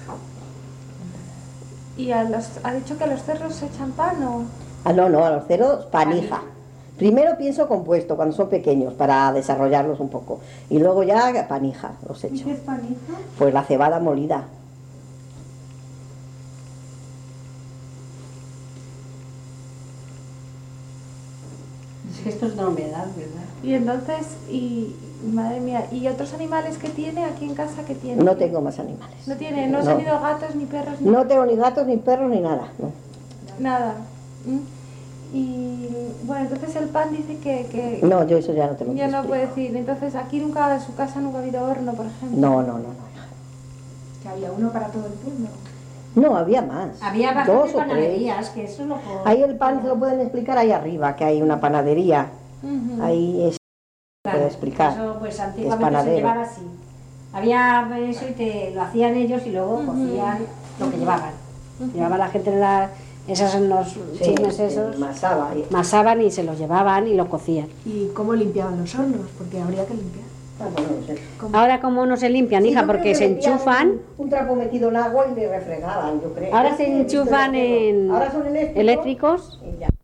¿Y a los, ha dicho que a los cerros se echan pan o...? Ah, no, no, a los cerdos panija. Primero pienso compuesto cuando son pequeños para desarrollarlos un poco y luego ya panija los ¿Y echo. qué es panija? Pues la cebada molida. Es que esto esto es dromedario, ¿verdad? Y entonces, y madre mía, ¿y otros animales que tiene aquí en casa que tiene? No tengo más animales. No tiene, no, No. han tenido gatos ni perros ni No tengo ni gatos, ni perros, ni nada. No. nada. ¿Mm? Y bueno, entonces el pan dice que, que No, yo eso ya no te lo ya no explico. puede decir. Entonces aquí nunca, en su casa nunca ha habido horno, por ejemplo. No, no, no, no. Que había uno para todo el pueblo. No, había más. Había Dos bastantes o tres. panaderías, que eso lo puedo... Ahí el pan se lo pueden explicar ahí arriba, que hay una panadería. Ujú. Ahí es, Claro, puede explicar. Eso pues es antiguamente se panadero. llevaba así. Había eso y te lo hacían ellos y luego Ujú. cocían lo que llevaban. Llevaba la gente en la, esas en los Sí, chismes sí, esos, masaba. masaban y se los llevaban y lo cocían. ¿Y cómo limpiaban los hornos? Porque habría que limpiar. Ah, bueno, no sé. Ahora como no se limpian, Sí, hija, yo creo porque que se metían enchufan. Un, un trapo metido en agua y le refregaban, yo creo. Ahora Es se que he visto enchufan el en otro. Ahora son eléctricos. eléctricos. Y ya.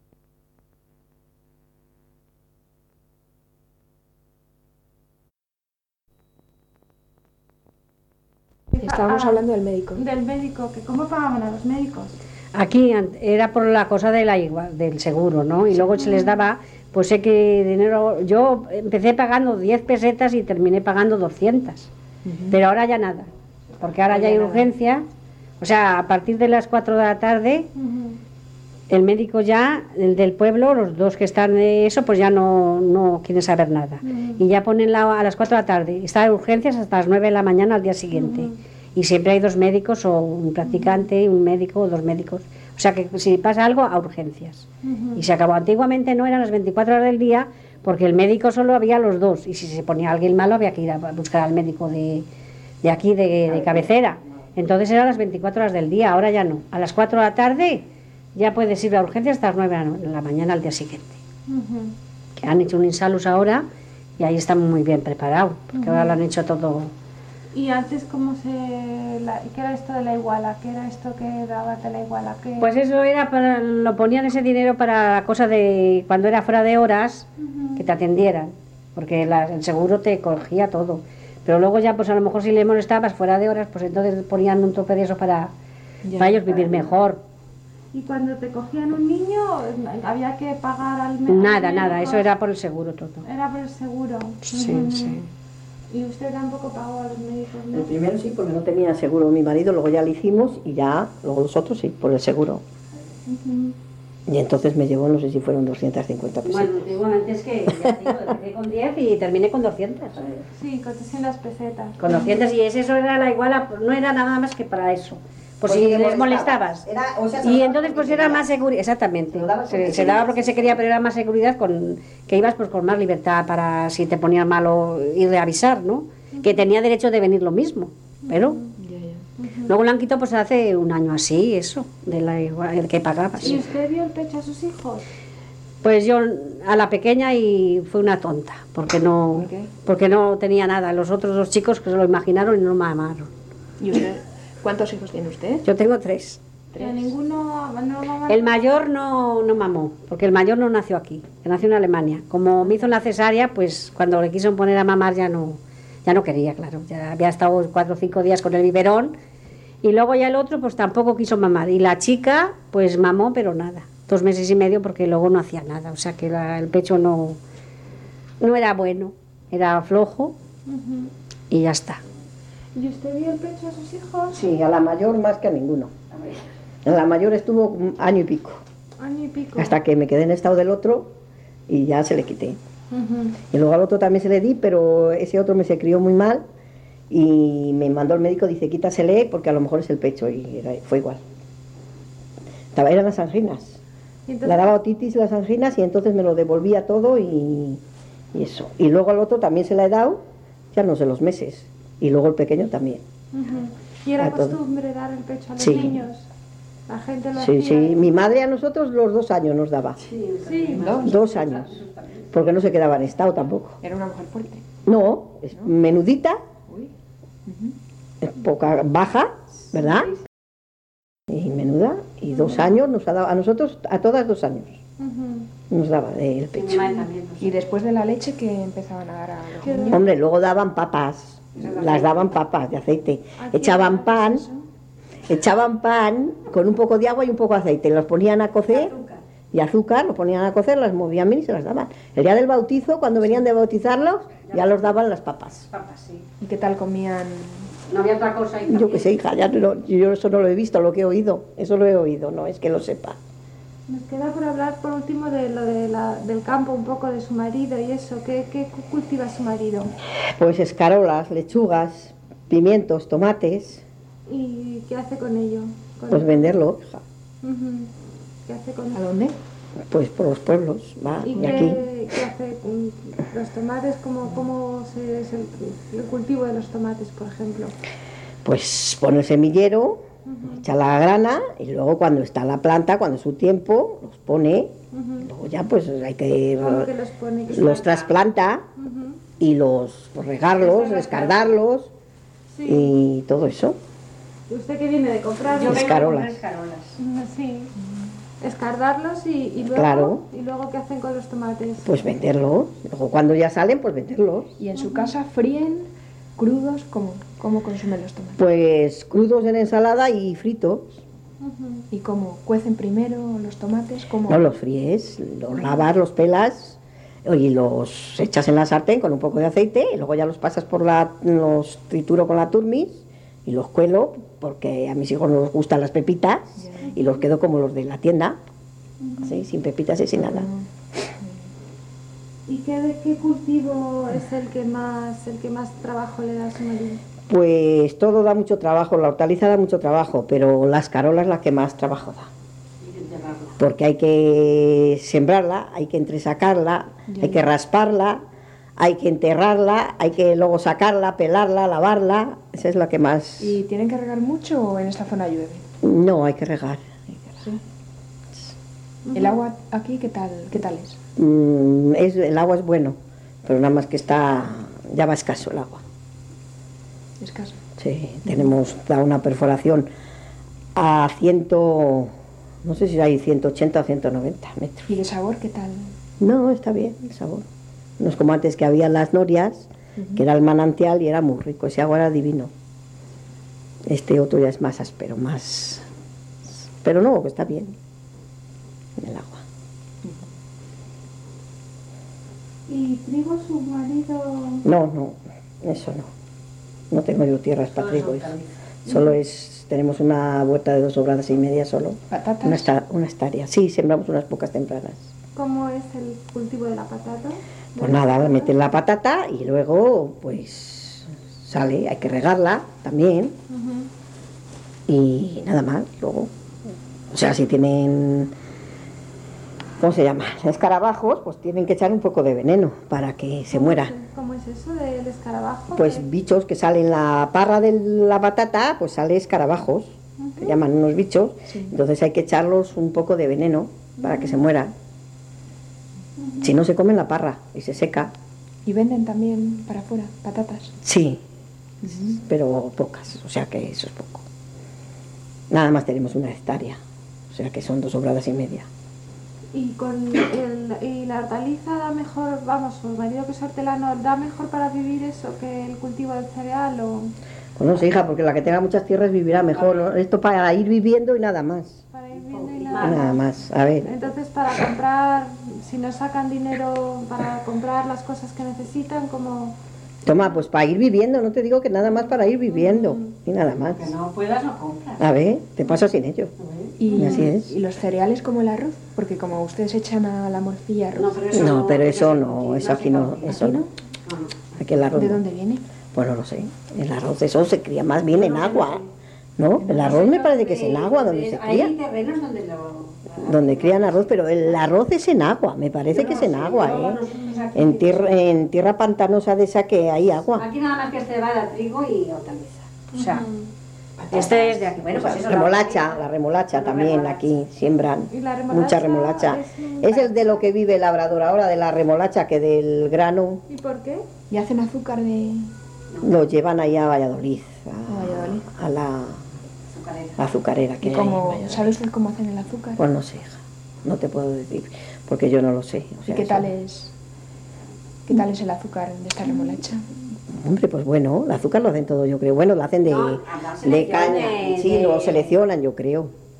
Estábamos Ah, hablando del médico. Del médico, que cómo pagaban a los médicos. Aquí an- era por la cosa de la igual, del seguro, ¿no? Y luego se les daba, pues sé que dinero, yo empecé pagando diez pesetas y terminé pagando doscientas, pero ahora ya nada, porque ahora ya hay urgencia, o sea, a partir de las cuatro de la tarde, Ujú. el médico ya, el del pueblo, los dos que están de eso, pues ya no, no quieren saber nada. Ujú. Y ya ponen la, a las cuatro de la tarde, está de urgencias hasta las nueve de la mañana al día siguiente. Ujú. Y siempre hay dos médicos o un practicante, un médico o dos médicos. O sea que si pasa algo, a urgencias. Ujú. Y se acabó. Antiguamente no eran las veinticuatro horas del día porque el médico solo había los dos. Y si se ponía alguien malo había que ir a buscar al médico de, de aquí, de, de cabecera. Entonces eran las veinticuatro horas del día, ahora ya no. A las cuatro de la tarde ya puedes ir a urgencias hasta las nueve de la mañana al día siguiente. Ujú. Que han hecho un insalus ahora y ahí están muy bien preparados, porque ahora lo han hecho todo. Y antes, ¿cómo se...? La, ¿qué era esto de la iguala? ¿Qué era esto que daba de la iguala? ¿Qué? Pues eso era para, lo ponían ese dinero para la cosa de cuando era fuera de horas, Ujú. que te atendieran, porque la- el seguro te cogía todo. Pero luego ya, pues a lo mejor si le molestabas fuera de horas, pues entonces ponían un tope de eso para, para ellos vivir mejor. Y cuando te cogían un niño, había que pagar al mes. Nada, nada, eso era por el seguro todo. Era por el seguro. Sí, Ujú. sí. Y usted tampoco pagó a los médicos, El ¿no? primero sí, porque no tenía seguro mi marido, luego ya lo hicimos y ya, luego los otros sí, por el seguro. Ujú. Y entonces me llevó, no sé si fueron doscientas cincuenta pesetas. Bueno, antiguamente es que ya te digo, empecé con diez y terminé con doscientas. Sí, con doscientas pesetas. Con doscientas y es eso era la iguala, pues, no era nada más que para eso. Por Porque si te les molestabas. molestabas. Era- o sea, se lo Y daba entonces porque pues era quería. más seguridad, exactamente. Se lo daba Se, porque se daba quería. porque se quería, pero era más seguridad con que ibas pues con más libertad para si te ponías malo ir de avisar, ¿no? Que tenía derecho de venir lo mismo, pero Ya, ya. luego lo han quitado pues hace un año así, eso, de la igual, el que pagabas. ¿Y usted dio el pecho a sus hijos? Pues yo a la pequeña y fue una tonta, porque no, ¿Por qué? porque no tenía nada. Los otros dos chicos que se lo imaginaron y no me amaron. ¿Y usted? ¿Cuántos hijos tiene usted? Yo tengo tres. Pero ninguno, no mamá. El mayor no, no mamó, porque el mayor no nació aquí, que nació en Alemania. Como me hizo una cesárea, pues cuando le quiso poner a mamar ya no, ya no quería, claro. Ya había estado cuatro o cinco días con el biberón y luego ya el otro pues tampoco quiso mamar. Y la chica pues mamó, pero nada, dos meses y medio porque luego no hacía nada. O sea que la- el pecho no, no era bueno, era flojo Ujú. y ya está. ¿Y usted dio el pecho a sus hijos? Sí, a la mayor más que a ninguno. En la mayor estuvo un año y pico, Año y pico. hasta que me quedé en estado del otro y ya se le quité. Ujú. Y luego al otro también se le di, pero ese otro me se crió muy mal y me mandó el médico, dice, quítasele porque a lo mejor es el pecho y era- fue igual. Estaba, eran las anginas. Y entonces- Le daba otitis las anginas y entonces me lo devolvía todo y, y eso. Y luego al otro también se la he dado, ya no sé los meses. Y luego el pequeño también. Ujú. ¿Y era A todo. costumbre dar el pecho a los Sí. niños? La gente lo Sí, hacía. sí. Mi madre a nosotros los dos años nos daba. Sí. Dos. Dos años. Porque no se quedaba en estado tampoco. Era una mujer fuerte. No, es menudita, Uy. es poca, baja, ¿verdad? Y menuda. Y dos años nos ha dado, a nosotros, a todas dos años Ujú. nos daba el pecho. Y después de la leche que empezaban a dar a los Qué niños. Hombre, luego daban papas, las daban papas de aceite. Aquí Echaban era pan, echaban pan con un poco de agua y un poco de aceite. Los ponían a cocer y azúcar, lo ponían a cocer, las movían bien y se las daban. El día del bautizo, cuando venían de bautizarlos, ya los daban las papas. Papas, sí. ¿Y qué tal comían? No había otra cosa ahí. Yo qué sé, hija, ya no- yo eso no lo he visto, lo que he oído, eso lo he oído, no es que lo sepa. Nos queda por hablar por último de lo de la- del campo, un poco de su marido y eso. ¿Qué, qué cultiva su marido? Pues escarolas, lechugas, pimientos, tomates, ¿Y qué hace con ello? Con- pues venderlo, hija. Ujú. ¿Qué hace con ¿A dónde? Pues por los pueblos, va, ¿Y y aquí. qué, qué hace con los tomates? ¿Cómo, cómo se, es el, el cultivo de los tomates, por ejemplo? Pues pone el semillero, echa la grana y luego cuando está la planta, cuando es su tiempo, los pone, Ujú. luego ya pues hay que... ¿Cómo que los pone? ¿Qué los se- trasplanta Ujú. y los pues, regarlos, descardarlos Sí. y todo eso. ¿Y usted qué viene de comprar? Yo vengo a Escarolas. comprar escarolas. Mm, Sí. Escardarlos y, y luego Claro. y luego qué hacen con los tomates. Pues venderlos, luego cuando ya salen, pues venderlos. ¿Y en su casa fríen crudos? ¿Cómo, cómo consumen los tomates? Pues crudos en ensalada y fritos. Ujú. ¿Y cómo? ¿Cuecen primero los tomates? ¿Cómo? No los fríes, los lavas, los pelas y los echas en la sartén con un poco de aceite y luego ya los pasas por la, los trituro con la turmis y los cuelo porque a mis hijos no les gustan las pepitas y los quedo como los de la tienda, ¿sí? Sin pepitas y sin nada. ¿Y qué, de qué cultivo es el que más el que más trabajo le da a su marido? Pues todo da mucho trabajo, la hortaliza da mucho trabajo, pero la escarola es la que más trabajo da. Porque hay que sembrarla, hay que entresacarla, hay que rasparla, hay que enterrarla, hay que luego sacarla, pelarla, lavarla. Esa es la que más... ¿Y tienen que regar mucho o en esta zona llueve? No, hay que regar. Sí. ¿El agua aquí qué tal, qué tal es? Mm, es, el agua es bueno, pero nada más que está... ya va escaso el agua. Escaso. Sí, tenemos da una perforación a ciento... no sé si hay ciento ochenta o ciento noventa metros. ¿Y de sabor qué tal? No, está bien el sabor. No es como antes que había las norias, que era el manantial y era muy rico, ese agua era divino. Este otro ya es más áspero, más... pero no, que está bien el agua. ¿Y trigo su marido? No, no, eso no. No tengo yo tierras para trigo, hija. Solo es, tenemos una huerta de dos sobradas y media solo. ¿Patatas? Una, esta- una estaria. Sí, sembramos unas pocas tempranas. ¿Cómo es el cultivo de la patata? Pues nada, le meten la patata y luego pues sale, hay que regarla también Ujú. y nada más, luego. O sea, si tienen, ¿cómo se llama? Escarabajos, pues tienen que echar un poco de veneno para que se muera. ¿Cómo es eso del escarabajo? Pues ¿Qué- bichos que salen la parra de la patata, pues sale escarabajos, que llaman unos bichos, entonces hay que echarlos un poco de veneno para que se mueran. Si no se comen la parra y se seca. ¿Y venden también para afuera patatas? Sí, pero pocas, o sea que eso es poco. Nada más tenemos una hectárea, o sea que son dos sobradas y media. ¿Y, con el, y la hortaliza da mejor, vamos, su marido que es hortelano, da mejor para vivir eso que el cultivo del cereal o Pues no sé, hija, porque la que tenga muchas tierras vivirá mejor, ¿no? Esto para ir viviendo y nada más. para ir viendo y Y nada nada más, a ver. Entonces, para comprar, si no sacan dinero para comprar las cosas que necesitan, como... Toma, pues para ir viviendo, no te digo que nada más para ir viviendo, y nada más. Que no puedas, no compras. A ver, te pasa sin ello. ¿Y, Así es. ¿Y los cereales como el arroz? Porque como ustedes echan a la morcilla arroz, No, pero eso No, pero eso se no, cultiva, eso aquí no, se eso no. cultiva. No, no. Aquí el arroz ¿de no. dónde viene? Pues no lo sé. El arroz, eso se cría más bien en agua, ¿no? El arroz me parece que es en agua donde se Hay cría. terrenos donde lo... Donde crían arroz, pero el arroz es en agua, me parece que es en agua, ¿eh? En tierra, en tierra pantanosa de esa que hay agua. Aquí nada más que cebada, trigo y hortaliza. O sea, este es de aquí. Bueno, pues eso. Remolacha, la remolacha también aquí siembran, ¿Y la remolacha mucha remolacha. es un- Es el de lo que vive el labrador ahora, de la remolacha, que del grano ¿Y por qué? ¿Y hacen azúcar de...? lo llevan ahí a Valladolid, A Valladolid. a, a la Azucarera. azucarera que ¿Y hay cómo, en Valladolid. sabe usted cómo hacen el azúcar? Pues no sé, hija, no te puedo decir, porque yo no lo sé. O ¿Y sea, qué eso- tal es, qué tal es el azúcar de esta remolacha? Hombre, pues bueno, el azúcar lo hacen todo, yo creo. Bueno, lo hacen de, No, la de selección caña. de- Sí, de- lo seleccionan, yo creo.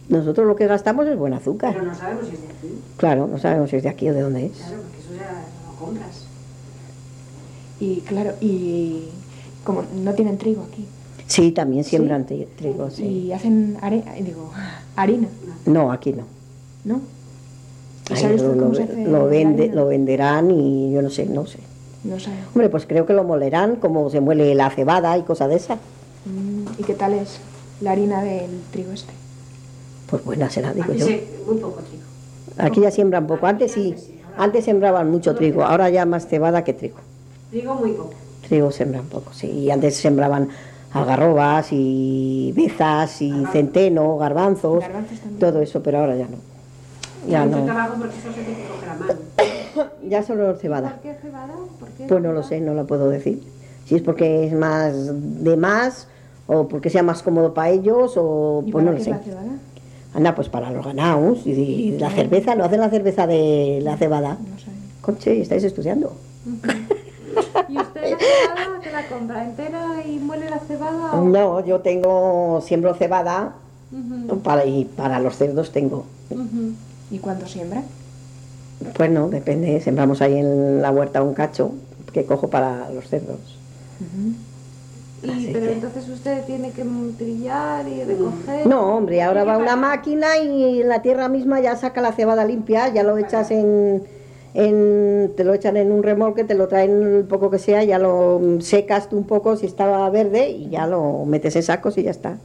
Nosotros lo que gastamos es buen azúcar. Pero no sabemos si es de aquí. Claro, no sabemos si es de aquí o de dónde es. Claro, porque eso ya lo compras. Y claro, y como no tienen trigo aquí. Sí, también ¿Sí? siembran tri- trigo, sí. Y hacen are- digo, harina, No, aquí no. ¿no? ¿Y Ahí sabes lo, tú cómo lo- se hace lo la vende, harina? lo venderán y yo no sé, no sé. No sabes. Hombre, pues creo que lo molerán como se muele la cebada y cosas de esas. Mm, ¿Y qué tal es la harina del trigo este? Pues buena será, digo Aquí yo. sí, muy poco trigo. Aquí ya siembran poco. Antes sí, antes sembraban mucho trigo, ahora ya más cebada que trigo. Trigo muy poco. Trigo sembran poco, sí. Y antes sembraban algarrobas y bezas y centeno, garbanzos, Garbanzos también. todo eso, pero ahora ya no. Ya Mucho no. trabajo porque eso se tiene que coger a mano. Ya solo ¿Por cebada. qué cebada? ¿Por qué Pues no lo cebada? sé, no lo puedo decir. Si es porque es más de más o porque sea más cómodo para ellos o ¿Y pues para no qué lo es la sé. cebada? Anda, pues para los ganados y, y la cerveza, lo hacen la cerveza de la cebada. No sé. Conche, ¿estáis estudiando? ¿Y usted la cebada que la compra entera y muele la cebada? o- No, yo tengo, siembro cebada Ujú, para, y para los cerdos tengo. ujú. ¿Y cuándo siembra? Pues no, depende, sembramos ahí en la huerta un cacho que cojo para los cerdos. Y, Así pero que- entonces usted tiene que trillar y recoger. No, hombre, ahora ¿Y qué va una pasa? máquina y en la tierra misma ya saca la cebada limpia, ya lo echas en, en- te lo echan en un remolque, te lo traen el poco que sea, ya lo secas tú un poco si estaba verde y ya lo metes en sacos y ya está.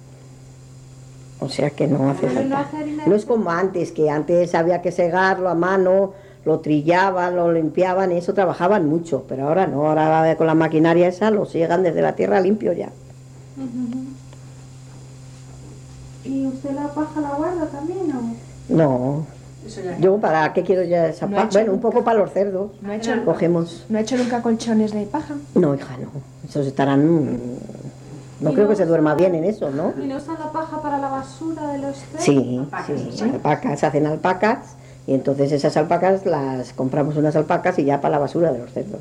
O sea que no hace Pero no falta. hace harina de No es como antes, que antes había que segarlo a mano, lo trillaban, lo limpiaban, y eso trabajaban mucho, pero ahora no, ahora con la maquinaria esa lo siegan desde la tierra limpio ya. Ujú. ¿Y usted la paja la guarda también o? No, Eso ya. yo para qué quiero ya esa No ha pa- hecho bueno, un poco para los cerdos. ¿No ha hecho, Cogemos. ¿no ha hecho nunca colchones de paja? No, hija, no. Esos estarán. mm, No ¿Y creo no que se duerma usa- bien en eso, ¿no? ¿Y no usan la paja para la basura de los cerdos? Sí, Alpacas, sí, ¿sí? alpacas, hacen alpacas y entonces esas alpacas las compramos unas alpacas y ya para la basura de los cerdos.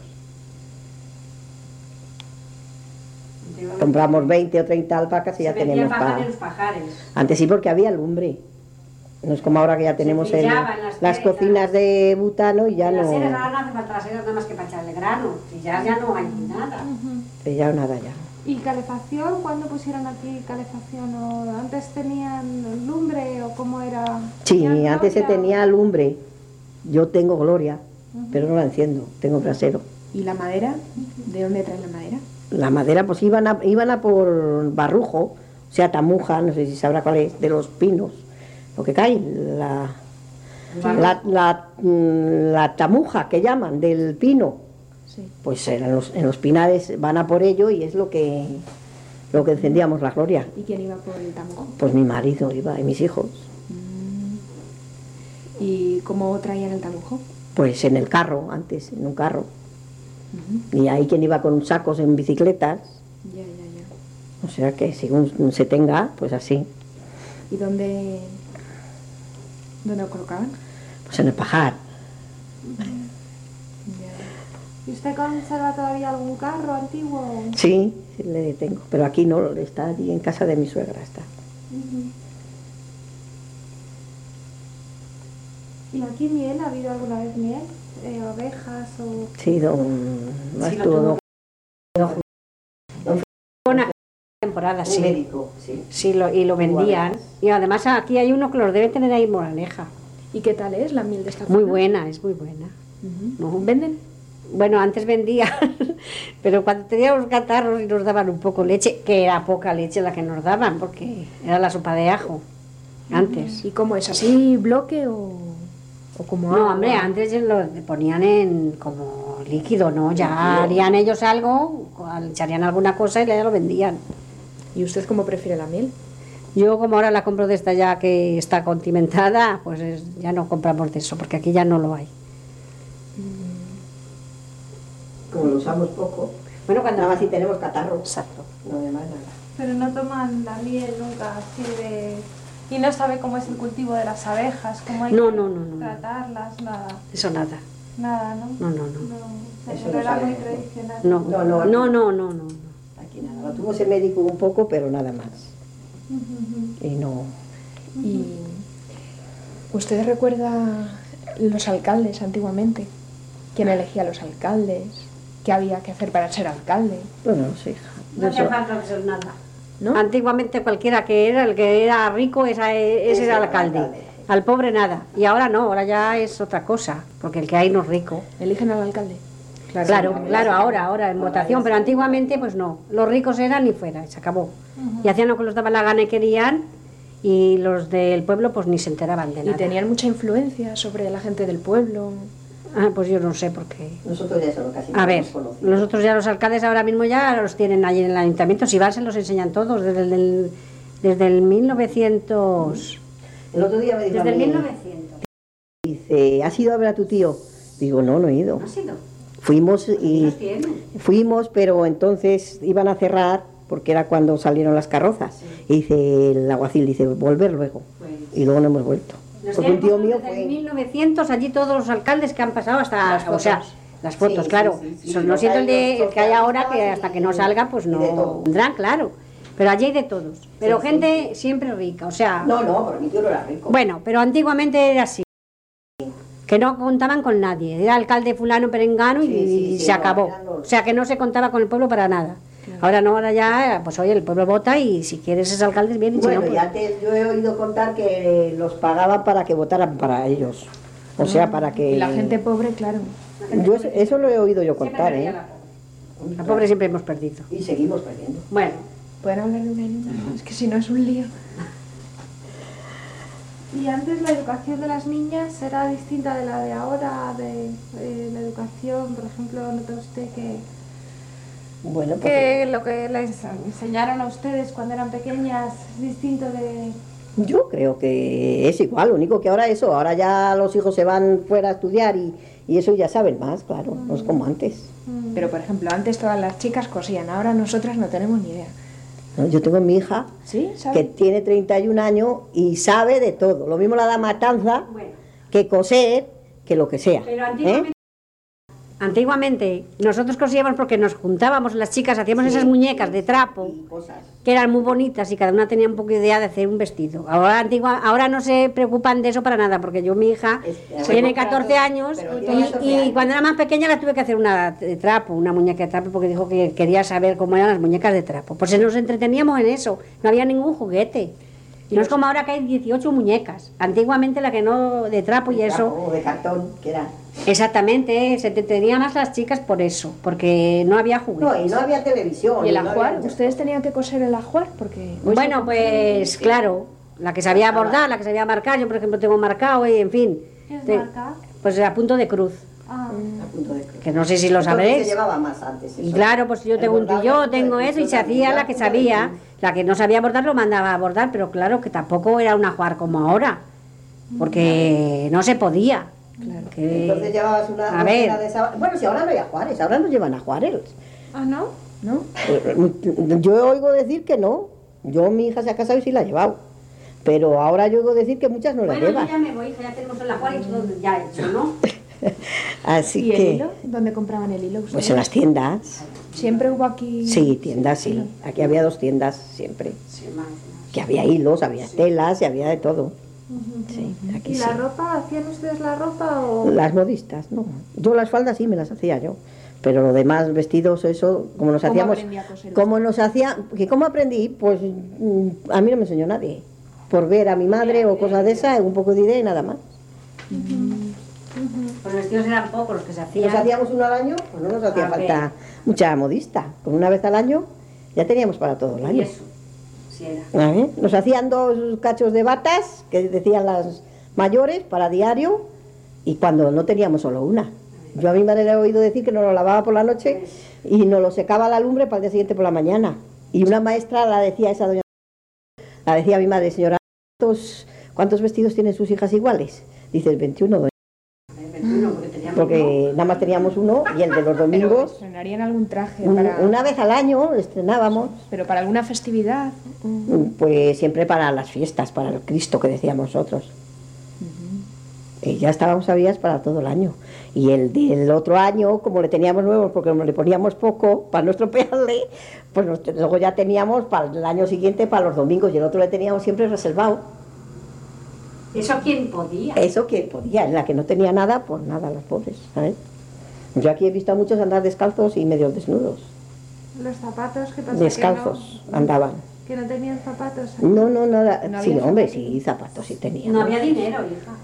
Compramos veinte o treinta alpacas y ya Se metía tenemos paja para. en los pajares. Antes sí, porque había lumbre. No es como ahora que ya tenemos el- trillaban las las telas. cocinas de butano y ya Las no. eras ahora no hace falta las eras nada más que para echarle grano. Y ya, ya no hay nada. Ujú. Ya nada ya. ¿Y calefacción? ¿Cuándo pusieron aquí calefacción? ¿O antes tenían lumbre o cómo era? Sí, ¿Tenían antes se gloria? tenía lumbre. Yo tengo gloria, Ujú. pero no la enciendo, tengo brasero. ¿Y la madera? ¿De dónde traen la madera? La madera, pues iban a, iban a por barrujo, o sea, tamuja, no sé si sabrá cuál es, de los pinos, lo que cae, la, la, la, mm, la tamuja que llaman, del pino, Sí. pues en los, en los pinares van a por ello y es lo que, lo que encendíamos la gloria. ¿Y quién iba por el tamujo? Pues mi marido iba y mis hijos, ¿Y cómo traían el tamujo? pues en el carro, antes, en un carro. Y hay quien iba con sacos en bicicletas, Ya, ya, ya. o sea que según se tenga, pues así, ¿Y dónde, dónde lo colocaban? pues en el pajar. ¿Y usted conserva todavía algún carro antiguo? Sí, sí le tengo, pero aquí no, está allí en casa de mi suegra, está. Ujú. ¿Y aquí miel? ¿Ha habido alguna vez miel? Eh, ¿Ovejas o...? Sí, don, no Sí, lo estuvo tuvo. don- Una temporada, un sí. médico, sí. Sí, lo, y lo vendían. Y además aquí hay uno que los debe tener ahí en Moraleja. ¿Y qué tal es la miel de esta Muy zona? buena, es muy buena. Ujú. Ujú. ¿Venden? Bueno, antes vendían, pero cuando teníamos catarros y nos daban un poco leche, que era poca leche la que nos daban, porque era la sopa de ajo, antes. ¿Y cómo es? ¿Así bloque o, o como No, agua? hombre, antes lo ponían en como líquido, ¿no? Ya harían ellos algo, le echarían alguna cosa y ya lo vendían. ¿Y usted cómo prefiere la miel? Yo como ahora la compro de esta ya que está condimentada, pues es- ya no compramos de eso, porque aquí ya no lo hay. Como lo usamos poco, Bueno, cuando... nada más si tenemos catarro, Exacto. no demás nada. Pero no toman la miel nunca así de... Y no sabe cómo es el cultivo de las abejas, cómo hay No, que no, no, no, no. tratarlas, nada. Eso nada. Nada, ¿no? No, no, no. No, Eso no no era sabe. muy tradicional. No, No, no, no, no, no, no, no. Aquí nada, lo tuvo ese médico un poco, pero nada más. Ujú, ujú. Y no. ¿Y usted recuerda los alcaldes antiguamente? ¿Quién elegía a los alcaldes? ¿Qué había que hacer para ser alcalde? Bueno, no sé, hija. No Eso- hace falta hacer nada. ¿No? Antiguamente cualquiera que era, el que era rico, esa, ese era el alcalde. Al pobre nada. Y ahora no, ahora ya es otra cosa, porque el que hay no es rico. ¿Eligen al alcalde? Claro, claro, ahora, ahora en votación, pero antiguamente pues no. Los ricos eran y fuera, y se acabó. Y hacían lo que les daba la gana y querían, y los del pueblo pues ni se enteraban de ¿Y nada. tenían mucha influencia sobre la gente del pueblo? Ah, pues yo no sé por qué. Nosotros ya solo casi A no ver, hemos conocido. nosotros ya los alcaldes ahora mismo ya los tienen allí en el ayuntamiento. Si van se los enseñan todos, desde el, desde el mil novecientos... El otro día me dijo Desde a el mí, mil novecientos. dice, ¿has ido a ver a tu tío? Digo, no, no he ido. ¿Ha sido? Fuimos y Los tienen. fuimos, pero entonces iban a cerrar porque era cuando salieron las carrozas. Y dice el alguacil, dice, volver luego. Pues, Y luego no hemos vuelto. Los Porque un tío tienen mío desde el fue... mil novecientos, allí todos los alcaldes que han pasado hasta, Las o fotos. sea, las fotos, Sí, claro. sí, sí, sí. Eso Y no los siento el, de, hay el que hay ahora, que socialistas hasta y- que no salga, pues y de no todo. vendrán, claro. Pero allí hay de todos. Pero Sí, gente siempre rica, o sea... No, no, pero mi tío no era rico. Bueno, pero antiguamente era así. Que no contaban con nadie. Era alcalde fulano perengano y, Sí, sí, y sí, se no, acabó. eran los- O sea que no se contaba con el pueblo para nada. Ahora no, ahora ya, pues oye, el pueblo vota y si quieres ser alcalde bien y si Bueno, no, y pues... antes yo he oído contar que los pagaban para que votaran para ellos. O sea, para que... Y la gente pobre, claro. Yo eso, eso lo he oído yo Siempre contar, perdía ¿eh? la pobre. La pobre siempre hemos perdido. Y seguimos perdiendo. Bueno, ¿Pueden hablar de una en una? Es que si no es un lío. Y antes la educación de las niñas era distinta de la de ahora, de, eh, la educación, por ejemplo, nota usted que, Bueno, pues... que lo que les enseñaron a ustedes cuando eran pequeñas es distinto de... Yo creo que es igual, lo único que ahora eso, ahora ya los hijos se van fuera a estudiar y, y eso ya saben más, claro, no es como antes. Pero, por ejemplo, antes todas las chicas cosían, ahora nosotras no tenemos ni idea. ¿No? Yo tengo mi hija ¿Sí? que ¿Sabes? tiene treinta y un años y sabe de todo, lo mismo la da matanza bueno. que coser, que lo que sea. Pero ¿eh? antiguamente, antiguamente nosotros cosíamos porque nos juntábamos las chicas, hacíamos Sí, esas muñecas de trapo Y cosas. que eran muy bonitas y cada una tenía un poco de idea de hacer un vestido. Ahora antigua, ahora no se preocupan de eso para nada, porque yo mi hija Es- tiene se compra catorce todo, años pero y, tiene catorce y años. cuando era más pequeña la tuve que hacer una de trapo, una muñeca de trapo, porque dijo que quería saber cómo eran las muñecas de trapo. Pues nos entreteníamos en eso, no había ningún juguete. No es como ahora que hay dieciocho muñecas. Antiguamente la que no de trapo y eso... O de cartón, que era. Exactamente, se entretenían más las chicas por eso, porque no había No, juguetes. y no había televisión. ¿Y el no había ajuar? muchas ¿Ustedes cosas. tenían que coser el ajuar? Porque... Bueno, pues claro, la que sabía bordar, la que sabía marcar, yo por ejemplo tengo marcado y en fin. ¿Qué es Te- marcar? Pues a punto de cruz, Ah, A punto de cruz. que no sé si lo Entonces sabréis. se llevaba más antes. Y eso. claro, pues yo El tengo un bordado tío, a punto de tengo cruz, eso y yo se también, hacía a la que punto de sabía, cruz. la que no sabía bordar lo mandaba a bordar, pero claro que tampoco era una jugar como ahora, porque no se podía. Claro. Que- Entonces llevabas una a ver. docena de esa- Bueno, si ahora no hay ajuares, ahora nos llevan ajuares. ah, ¿no? ¿No? Yo oigo decir que no. Yo, mi hija se ha casado y sí la ha llevado. Pero ahora yo oigo decir que muchas no la Bueno, yo llevan. ya me voy, hija, ya tenemos el ajuar y todo ya hecho, ¿no? Así ¿Y el que, hilo? ¿Dónde compraban el hilo ustedes? pues en las tiendas. Siempre hubo aquí... Sí, tiendas, sí. Aquí había dos tiendas siempre. Que había hilos, había telas y había de todo. Sí, aquí ¿Y sí. la ropa? ¿Hacían ustedes la ropa o...? Las modistas, no. Yo las faldas sí me las hacía yo. Pero lo demás, vestidos, eso, como nos ¿Cómo hacíamos. aprendí a coser Como nos hacía. que ¿Cómo aprendí? Pues mm, a mí no me enseñó nadie. Por ver a mi madre o cosas de esas, un poco de idea y nada más. Los vestidos eran pocos los que se hacían. Nos hacíamos uno al año, pues no nos hacía A falta ver. mucha modista. Con una vez al año ya teníamos para todo el Y año. eso, sí era. ¿Eh? Nos hacían dos cachos de batas, que decían las mayores, para diario, y cuando no teníamos solo una. Yo a mi madre le he oído decir que nos lo lavaba por la noche y nos lo secaba a la lumbre para el día siguiente por la mañana. Y una maestra la decía, esa doña, la decía a mi madre, señora, ¿cuántos, cuántos vestidos tienen sus hijas iguales? Dices, veintiuno, doña. Porque teníamos Porque nada más teníamos uno y el de los Pero domingos, estrenarían algún traje un- para... una vez al año estrenábamos. Pero para alguna festividad. Pues siempre para las fiestas, para el Cristo que decíamos nosotros. Y ya estábamos sabías para todo el año. Y el del otro año, como le teníamos nuevos, porque le poníamos poco para no estropearle, pues nos- luego ya teníamos para el año siguiente para los domingos y el otro le teníamos siempre reservado. ¿Eso quién podía? Eso que podía, la que no tenía nada, pues nada, las pobres, ¿sabes? Yo aquí he visto a muchos andar descalzos y medio desnudos. Los zapatos, ¿qué pasa? Descalzos Que no, andaban. que no tenían zapatos. No, no, nada. No Sí, había hombre, zapatos. sí, zapatos sí tenían. No había dinero,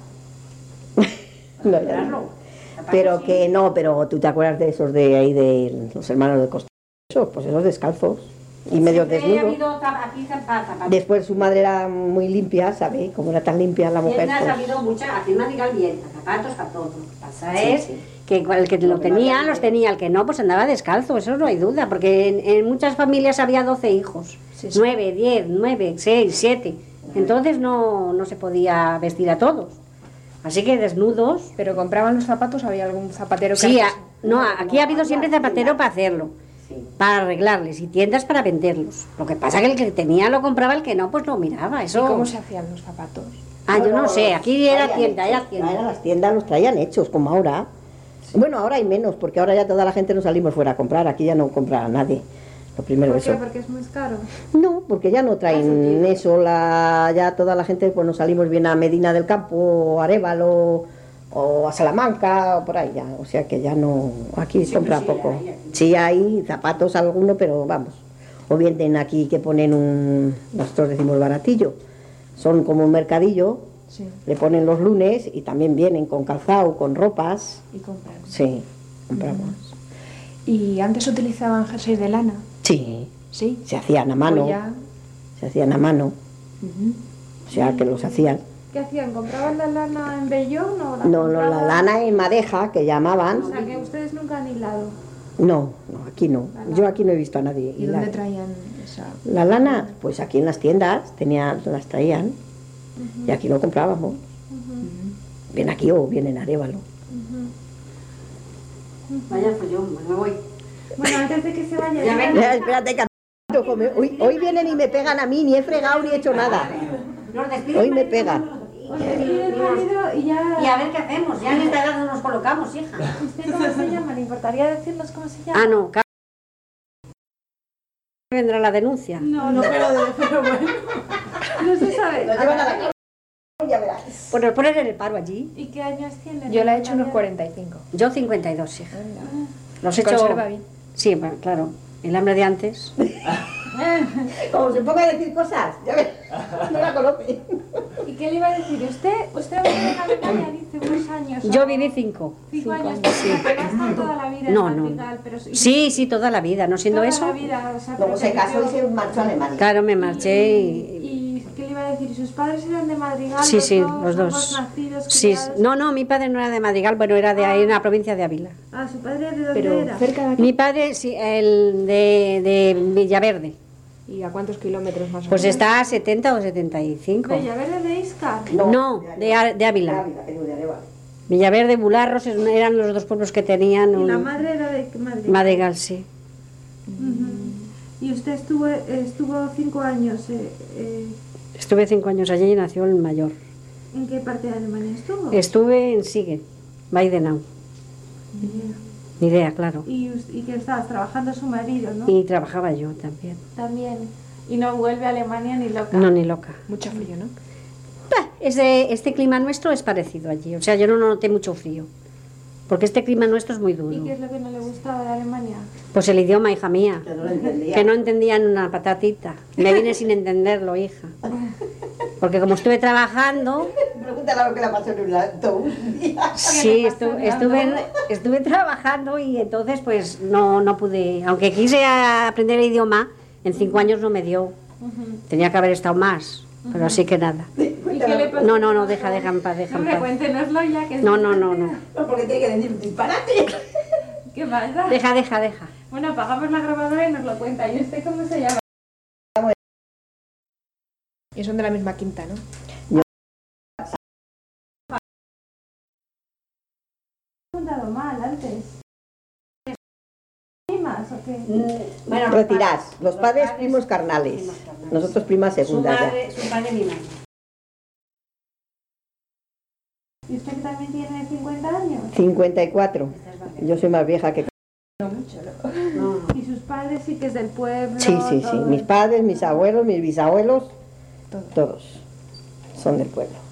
hija. No había Comprarlo. dinero. Zapatos Pero sí. que no, pero tú te acuerdas de esos de ahí, de los hermanos de Costa. Esos, pues esos descalzos y medio Siempre desnudos. ha habido zap- aquí zap- zapatos. Después su madre era muy limpia, ¿sabes? Como era tan limpia la mujer. Siempre ha Pues, sabido mucha, aquí en Madrigal bien, a zapatos, a todo. Lo que pasa Sí, es sí. que el que lo tenía, los tenía, el que no, pues andaba descalzo, eso no hay duda, porque en, en muchas familias había doce hijos, Sí, sí. nueve, diez, nueve, seis, siete, entonces no, no se podía vestir a todos. Así que desnudos. Pero compraban los zapatos, había algún zapatero que Sí, hacía- a- no, aquí ha habido siempre zapatero para hacerlo, Sí. para arreglarles y tiendas para venderlos. Lo que pasa que el que tenía lo compraba, el que no, pues lo miraba. ¿Y Eso. cómo se hacían los zapatos? Ah, yo no sé, aquí era traían tienda, era hechos, tienda. Eran las tiendas, los traían hechos, como ahora. Bueno, ahora hay menos, porque ahora ya toda la gente no salimos fuera a comprar, aquí ya no compra nadie. Lo primero ¿Por qué? eso. Porque es muy caro. No, porque ya no traen eso, la, ya toda la gente pues nos salimos bien a Medina del Campo, o a Arévalo, o a Salamanca, o por ahí ya, o sea que ya no, aquí Sí, compra sí, poco. hay aquí. Sí hay zapatos alguno, pero vamos, o vienen aquí que ponen un, nosotros decimos baratillo, son como un mercadillo, Sí. le ponen los lunes y también vienen con calzado, con ropas, Y compran. sí, compramos. ¿Y antes utilizaban jerseys de lana? Sí, Sí. se hacían a mano, Pues ya- se hacían a mano, Ujú. o sea que los hacían. ¿Qué hacían? ¿Compraban la lana en vellón o la No, no, la compraban- lana en madeja, que llamaban. O sea, que ustedes nunca han hilado. No, no, aquí no. Yo aquí no he visto a nadie. ¿Y hilar. dónde traían esa...? La lana, pues aquí en las tiendas tenían, las traían y aquí lo comprábamos. Bien aquí o bien en Arévalo. Vaya follón, me voy. Bueno, antes de que se vaya... Ya ven. Eh, espérate, que hoy, hoy vienen y me pegan a mí, ni he fregado ni he hecho nada. Nos despide Hoy el me marido. pegan. Os despide el marido y ya... Y a ver qué hacemos, ya en esta edad no nos colocamos, hija. ¿Usted cómo se llama? ¿Le importaría decirnos cómo se llama? Ah, no, ca- vendrá la denuncia. No, no, pero, pero bueno. No se sabe. Pues nos ponen en el paro allí. ¿Y qué años tiene? Yo la he hecho unos cuarenta y cinco. Yo cincuenta y dos, hija. Los he Se hecho. conserva bien. Sí, bueno, claro. El hambre de antes. Como se ponga a decir cosas, ya ves, no la conoce. ¿Y qué le iba a decir? ¿Usted, usted vivió en Alemania, dice, unos años? Yo o viví cinco. Cinco años, sí. No ha estado toda la vida No, en no. Madrigal, pero sí- Sí, sí, toda la vida, no siendo toda eso. la vida, o sea, Luego pero se que casó y vivió- se marchó a Alemania. Claro, me marché y. ¿Y qué le iba a decir? ¿Y sus padres eran de Madrigal? Sí, sí, dos, los dos. ambos nacidos, Sí, criados? no, no, mi padre no era de Madrigal, bueno, era de ahí, en la provincia de Ávila. Ah, ¿su padre de dónde Pero era? cerca de aquí. Mi padre, sí, el de, de Villaverde. ¿Y a cuántos kilómetros más o Pues menos? está a setenta o setenta y cinco. ¿Bellaverde de Iscar? No, de, Ar- de Ávila. Villaverde, Bularros es- eran los dos pueblos que tenían ¿Y la un madre era de Madrid? Madrigal, sí. Ujú. ¿Y usted estuvo, estuvo cinco años? eh, eh, Estuve cinco años allí y nació el mayor. ¿En qué parte de Alemania estuvo? Estuve en Siegen, Weidenau. Ni idea, claro. Y, us- y que estabas trabajando su marido, ¿no? Y trabajaba yo también. También. Y no vuelve a Alemania ni loca. No, ni loca. Mucho frío, ¿no? Bah, Este, este clima nuestro es parecido allí. O sea, yo no noté mucho frío. Porque este clima nuestro es muy duro. ¿Y qué es lo que no le gustaba de Alemania? Pues el idioma, hija mía. Que no lo entendía. Que no entendían una patatita. Me vine sin entenderlo, hija. Porque como estuve trabajando, Pregúntale lo que le pasó en un día. sí, estu- estuve, estuve trabajando y entonces pues no, no pude, aunque quise aprender el idioma, en cinco años no me dio. Tenía que haber estado más, pero así que nada. ¿Y qué le pasó? No, no, no, deja, deja en paz, deja en Hombre, paz. cuéntenoslo ya que es No, no, no, no. No, porque tiene que decir disparate. ¿Qué pasa? Deja, deja, deja. Bueno, apagamos la grabadora y nos lo cuenta. ¿Y usted cómo se llama? Y son de la misma quinta, ¿no? He contado mal antes. ¿Primas o qué? Bueno, los Retirás. padres- Los padres padres, primos carnales. primos carnales. Nosotros primas Su segundas ya. madre, su padre, mi madre. ¿Y usted que también tiene cincuenta años? cincuenta y cuatro. Yo soy más vieja que... No, no. ¿Y sus padres sí que es del pueblo? Sí, sí, sí. todo? Mis padres, mis abuelos, mis bisabuelos, Todo. todos son del pueblo.